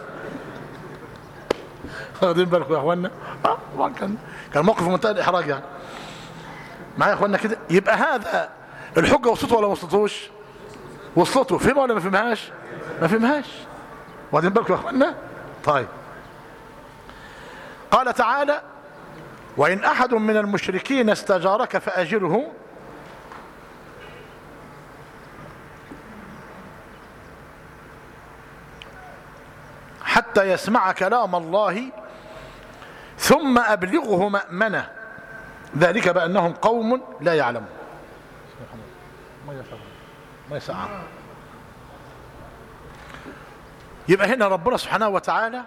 واخدين بالكم يا اخوانا؟ اه طبعا كان كان موقف في منتهى الاحراج يعني. معايا يا اخوانا كده؟ يبقى هذا الحجه وصلته ولا ما وصلتوش؟ وصلته. فهمها ولا ما فهمهاش؟ ما فهمهاش. واخدين بالكم يا اخوانا؟ طيب. قال تعالى: وإن أحد من المشركين استجارك فأجره حتى يسمع كلام الله ثم أبلغه مأمنه ذلك بأنهم قوم لا يعلمون. ما يسعى. يبقى هنا ربنا سبحانه وتعالى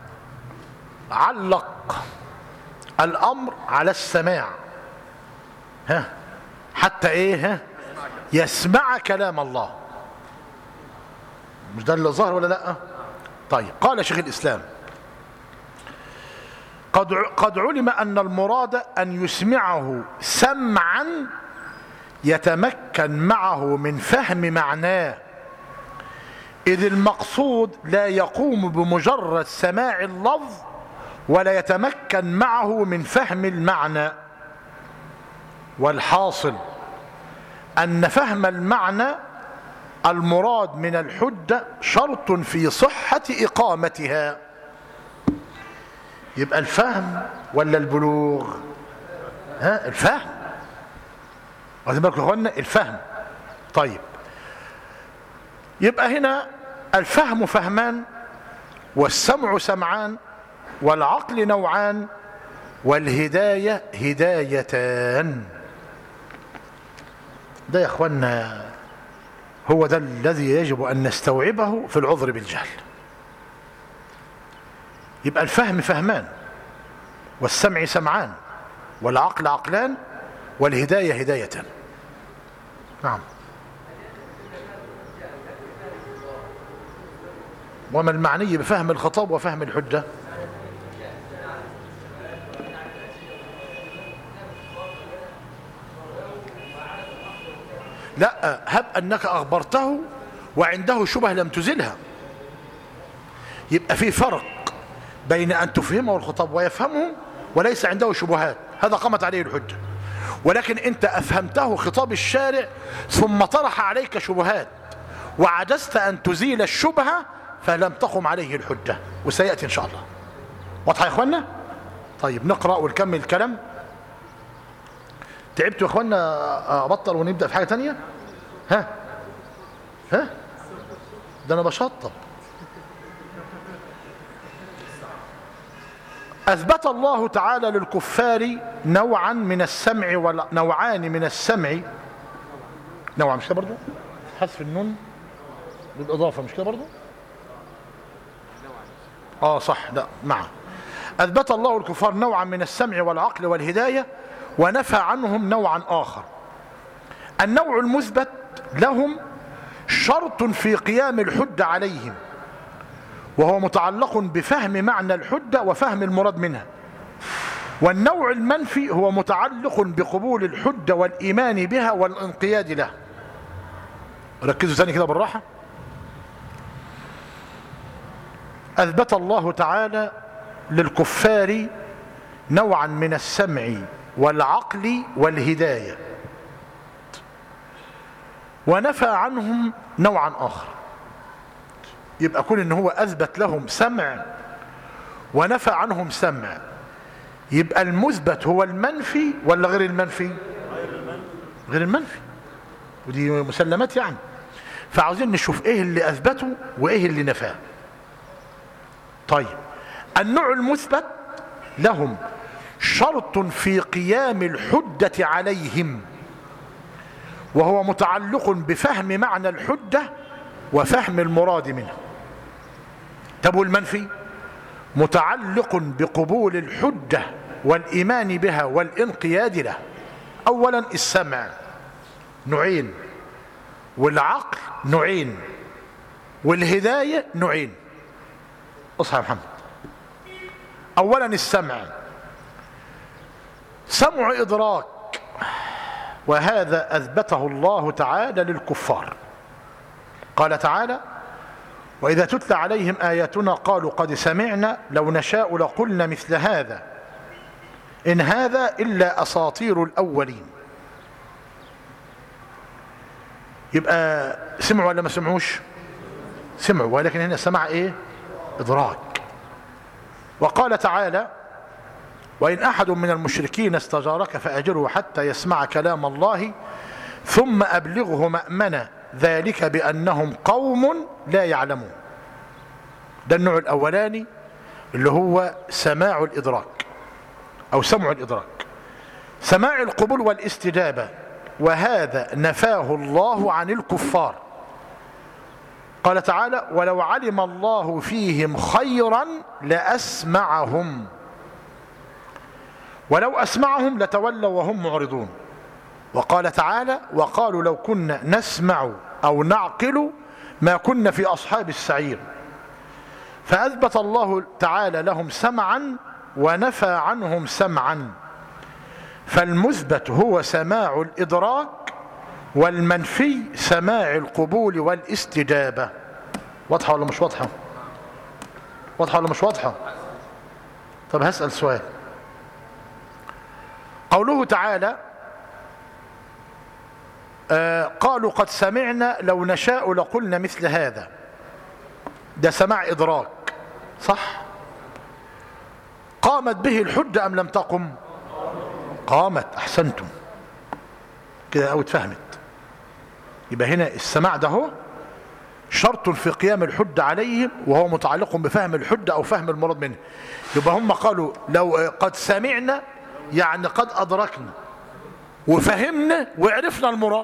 علق الأمر على السماع. ها حتى ايه؟ ها يسمع كلام الله. مش ده اللي ظهر ولا لا؟ طيب. قال شيخ الإسلام: قد قد علم أن المراد أن يسمعه سمعا يتمكن معه من فهم معناه، إذ المقصود لا يقوم بمجرد سماع اللفظ ولا يتمكن معه من فهم المعنى. والحاصل أن فهم المعنى المراد من الحجة شرط في صحة إقامتها. يبقى الفهم ولا البلوغ؟ ها الفهم. واخدين بالكم يا اخوانا؟ الفهم. طيب. يبقى هنا الفهم فهمان، والسمع سمعان، والعقل نوعان، والهداية هدايتان. ده يا اخوانا هو ده الذي يجب أن نستوعبه في العذر بالجهل. يبقى الفهم فهمان، والسمع سمعان، والعقل عقلان، والهداية هدايتان. نعم. وما المعني بفهم الخطاب وفهم الحجة؟ لا، هب أنك أخبرته وعنده شبه لم تزلها. يبقى في فرق بين أن تفهمه الخطاب ويفهمه وليس عنده شبهات، هذا قامت عليه الحجة. ولكن أنت أفهمته خطاب الشارع ثم طرح عليك شبهات وعجزت أن تزيل الشبهة فلم تقم عليه الحجة، وسيأتي إن شاء الله. واضح يا إخوانا؟ طيب نقرأ ونكمل الكلام. تعبتوا يا إخوانا؟ أبطل ونبدأ في حاجة تانية؟ ها ها ده أنا بشطب. أثبت الله تعالى للكفار نوعا من السمع ونوعان من السمع. نوعا مش كده برضو؟ حذف النون بالإضافة مش كده برضو؟ آه صح. لا معه. أثبت الله الكفار نوعا من السمع والعقل والهداية ونفى عنهم نوعا آخر. النوع المثبت لهم شرط في قيام الحجة عليهم، وهو متعلق بفهم معنى الحجة وفهم المراد منها. والنوع المنفي هو متعلق بقبول الحجة والإيمان بها والانقياد لها. ركزوا ثاني كده بالراحة. أثبت الله تعالى للكفار نوعا من السمع والعقل والهداية ونفى عنهم نوعا آخر. يبقى كون ان هو أثبت لهم سمع ونفى عنهم سمع، يبقى المثبت هو المنفي ولا غير المنفي؟ غير المنفي. ودي مسلمات يعني. فعاوزين نشوف ايه اللي اثبته وايه اللي نفاه. طيب النوع المثبت لهم شرط في قيام الحجة عليهم، وهو متعلق بفهم معنى الحجة وفهم المراد منها. طب والمنفي متعلق بقبول الحجة والإيمان بها والانقياد له. أولا السمع نوعين، والعقل نوعين، والهداية نوعين. اصحى يا محمد. أولا السمع، سمع إدراك، وهذا أثبته الله تعالى للكفار. قال تعالى: وإذا تتلى عليهم آياتنا قالوا قد سمعنا لو نشاء لقلنا مثل هذا إن هذا إلا أساطير الأولين. يبقى سمعوا ولا ما سمعوش؟ سمعوا، ولكن هنا سمع إيه؟ إدراك. وقال تعالى: وإن أحد من المشركين استجارك فأجره حتى يسمع كلام الله ثم أبلغه مأمنا ذلك بأنهم قوم لا يعلمون. ده النوع الأولاني اللي هو سماع الإدراك أو سمع الإدراك، سماع القبول والاستجابة، وهذا نفاه الله عن الكفار. قال تعالى: ولو علم الله فيهم خيرا لأسمعهم ولو أسمعهم لتولوا وهم معرضون. وقال تعالى: وقالوا لو كنا نسمع أو نعقل ما كنا في أصحاب السعير. فأثبت الله تعالى لهم سمعا ونفى عنهم سمعا. فالمثبت هو سماع الإدراك، والمنفي سماع القبول والاستجابة. واضحة ولا مش واضحة؟ واضحة ولا مش واضحة؟ طب هسأل سؤال. قوله تعالى: آه قالوا قد سمعنا لو نشاء لقلنا مثل هذا، ده سماع إدراك صح؟ قامت به الحجة أم لم تقم؟ قامت. أحسنتم كده أو اتفهمت. يبقى هنا السماع ده هو شرط في قيام الحجة عليهم، وهو متعلق بفهم الحجة أو فهم المراد منه. يبقى هم قالوا لو قد سمعنا يعني قد أدركنا وفهمنا وعرفنا المراد،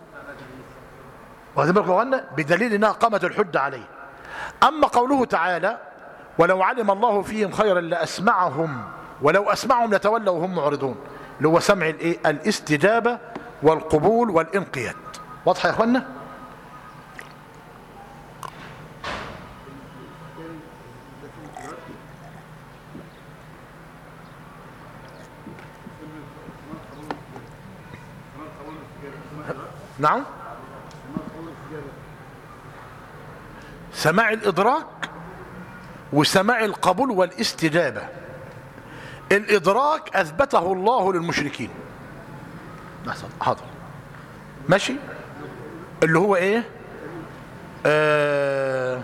وهذا بالقرآن بدليل أنها قامت الحجة عليه. أما قوله تعالى: ولو علم الله فيهم خيرا لأسمعهم ولو أسمعهم لتولوا وهم معرضون، اللي هو سمع الايه؟ الاستجابة والقبول والانقياد. واضحة يا اخوانا؟ نعم. سماع الإدراك وسماع القبول والاستجابة. الإدراك أثبته الله للمشركين. حاضر ماشي. اللي هو إيه؟ آه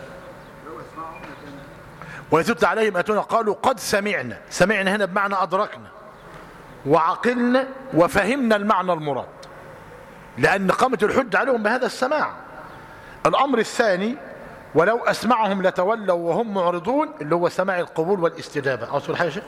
ويتتلى عليهم آياتنا قالوا قد سمعنا. سمعنا هنا بمعنى أدركنا وعقلنا وفهمنا المعنى المراد، لأن قامت الحجة عليهم بهذا السماع. الأمر الثاني: ولو أسمعهم لتولوا وهم معرضون، اللي هو سماع القبول والاستجابة. أو تقول حاجة يا شيخ؟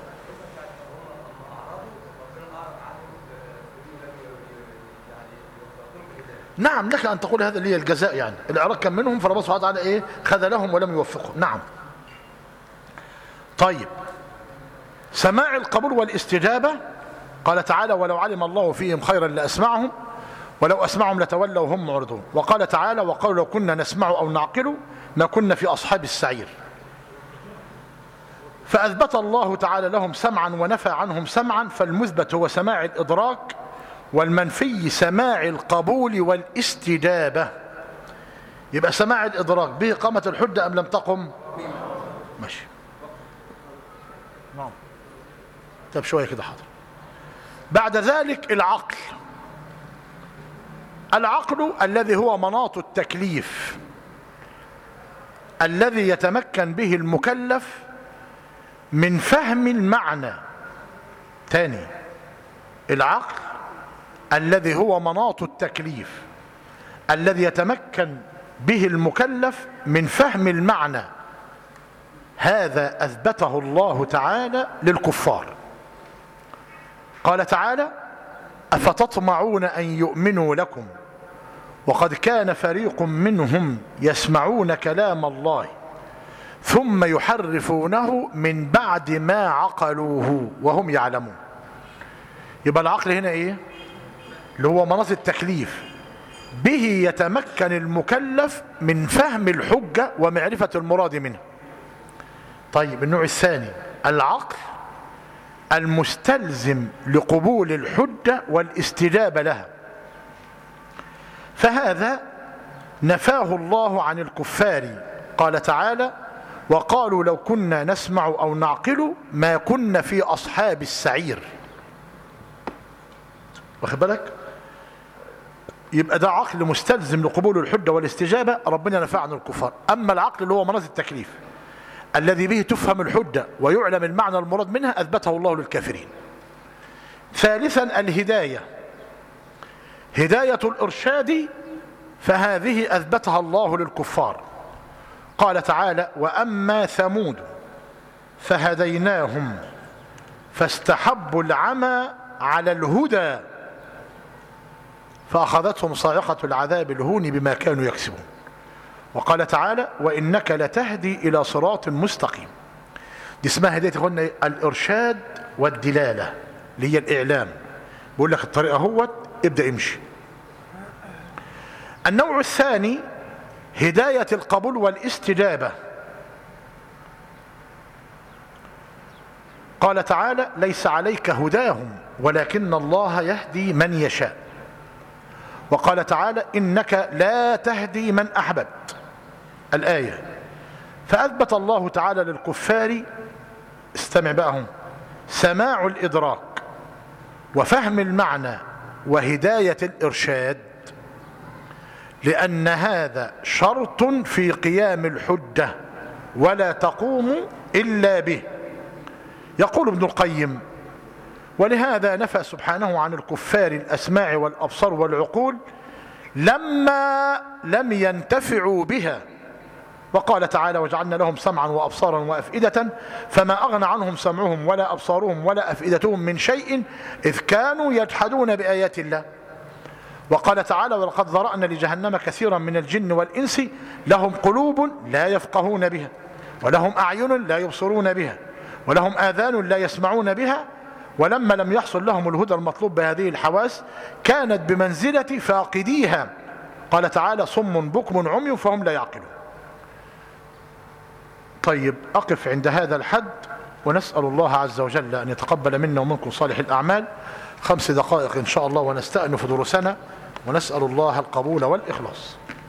نعم لك أن تقول هذا اللي هي الجزاء، يعني الإعراض كان منهم فربنا سبحانه وتعالى إيه؟ خذلهم ولم يوفقهم. نعم. طيب سماع القبول والاستجابة، قال تعالى: ولو علم الله فيهم خيرا لأسمعهم ولو أسمعهم لتولوا وهم معرضون. وقال تعالى: وقالوا لو كنا نسمع أو نعقل ما كنا في أصحاب السعير. فأثبت الله تعالى لهم سمعا ونفى عنهم سمعا. فالمثبت هو سماع الإدراك، والمنفي سماع القبول والاستجابة. يبقى سماع الإدراك به قامت الحجة أم لم تقم؟ ماشي. نعم. طب شوية كده حاضر. بعد ذلك العقل. العقل الذي هو مناط التكليف، الذي يتمكن به المكلف من فهم المعنى. تاني، العقل الذي هو مناط التكليف الذي يتمكن به المكلف من فهم المعنى، هذا أثبته الله تعالى للكفار. قال تعالى: أفتطمعون أن يؤمنوا لكم وقد كان فريق منهم يسمعون كلام الله ثم يحرفونه من بعد ما عقلوه وهم يعلمون. يبقى العقل هنا ايه؟ اللي هو مناط التكليف، به يتمكن المكلف من فهم الحجة ومعرفة المراد منه. طيب النوع الثاني العقل المستلزم لقبول الحجة والاستجابة لها، فهذا نفاه الله عن الكفار. قال تعالى: وقالوا لو كنا نسمع أو نعقل ما كنا في أصحاب السعير. واخد بالك؟ يبقى ده عقل مستلزم لقبول الحجة والاستجابة، ربنا نفاه عن الكفار. أما العقل اللي هو مناط التكليف الذي به تفهم الحجة ويعلم المعنى المراد منها، أثبته الله للكافرين. ثالثا الهداية، هداية الإرشاد، فهذه أثبتها الله للكفار. قال تعالى: وأما ثمود فهديناهم فاستحبوا العمى على الهدى فأخذتهم صاعقة العذاب الهون بما كانوا يكسبون. وقال تعالى: وإنك لتهدي إلى صراط مستقيم. دي اسمها هداية قلنا الإرشاد والدلالة اللي هي الإعلام، بيقول لك الطريقة هوت ابدأ امشي. النوع الثاني هداية القبول والاستجابة. قال تعالى: ليس عليك هداهم ولكن الله يهدي من يشاء. وقال تعالى: إنك لا تهدي من أحببت، الآية. فأثبت الله تعالى للكفار، استمع بقى هم، سماع الإدراك وفهم المعنى وهداية الإرشاد، لأن هذا شرط في قيام الحجة ولا تقوم إلا به. يقول ابن القيم: ولهذا نفى سبحانه عن الكفار الأسماع والأبصار والعقول لما لم ينتفعوا بها. وقال تعالى: وجعلنا لهم سمعا وأبصارا وأفئدة فما أغنى عنهم سمعهم ولا أبصارهم ولا أفئدتهم من شيء إذ كانوا يجحدون بآيات الله. وقال تعالى: ولقد ذرأنا لجهنم كثيرا من الجن والإنس لهم قلوب لا يفقهون بها ولهم أعين لا يبصرون بها ولهم آذان لا يسمعون بها ولما لم يحصل لهم الهدى المطلوب بهذه الحواس كانت بمنزلة فاقديها. قال تعالى: صم بكم عمي فهم لا يعقلون. طيب أقف عند هذا الحد ونسأل الله عز وجل أن يتقبل منا ومنكم صالح الأعمال. خمس دقائق إن شاء الله ونستأنف دروسنا ونسأل الله القبول والإخلاص.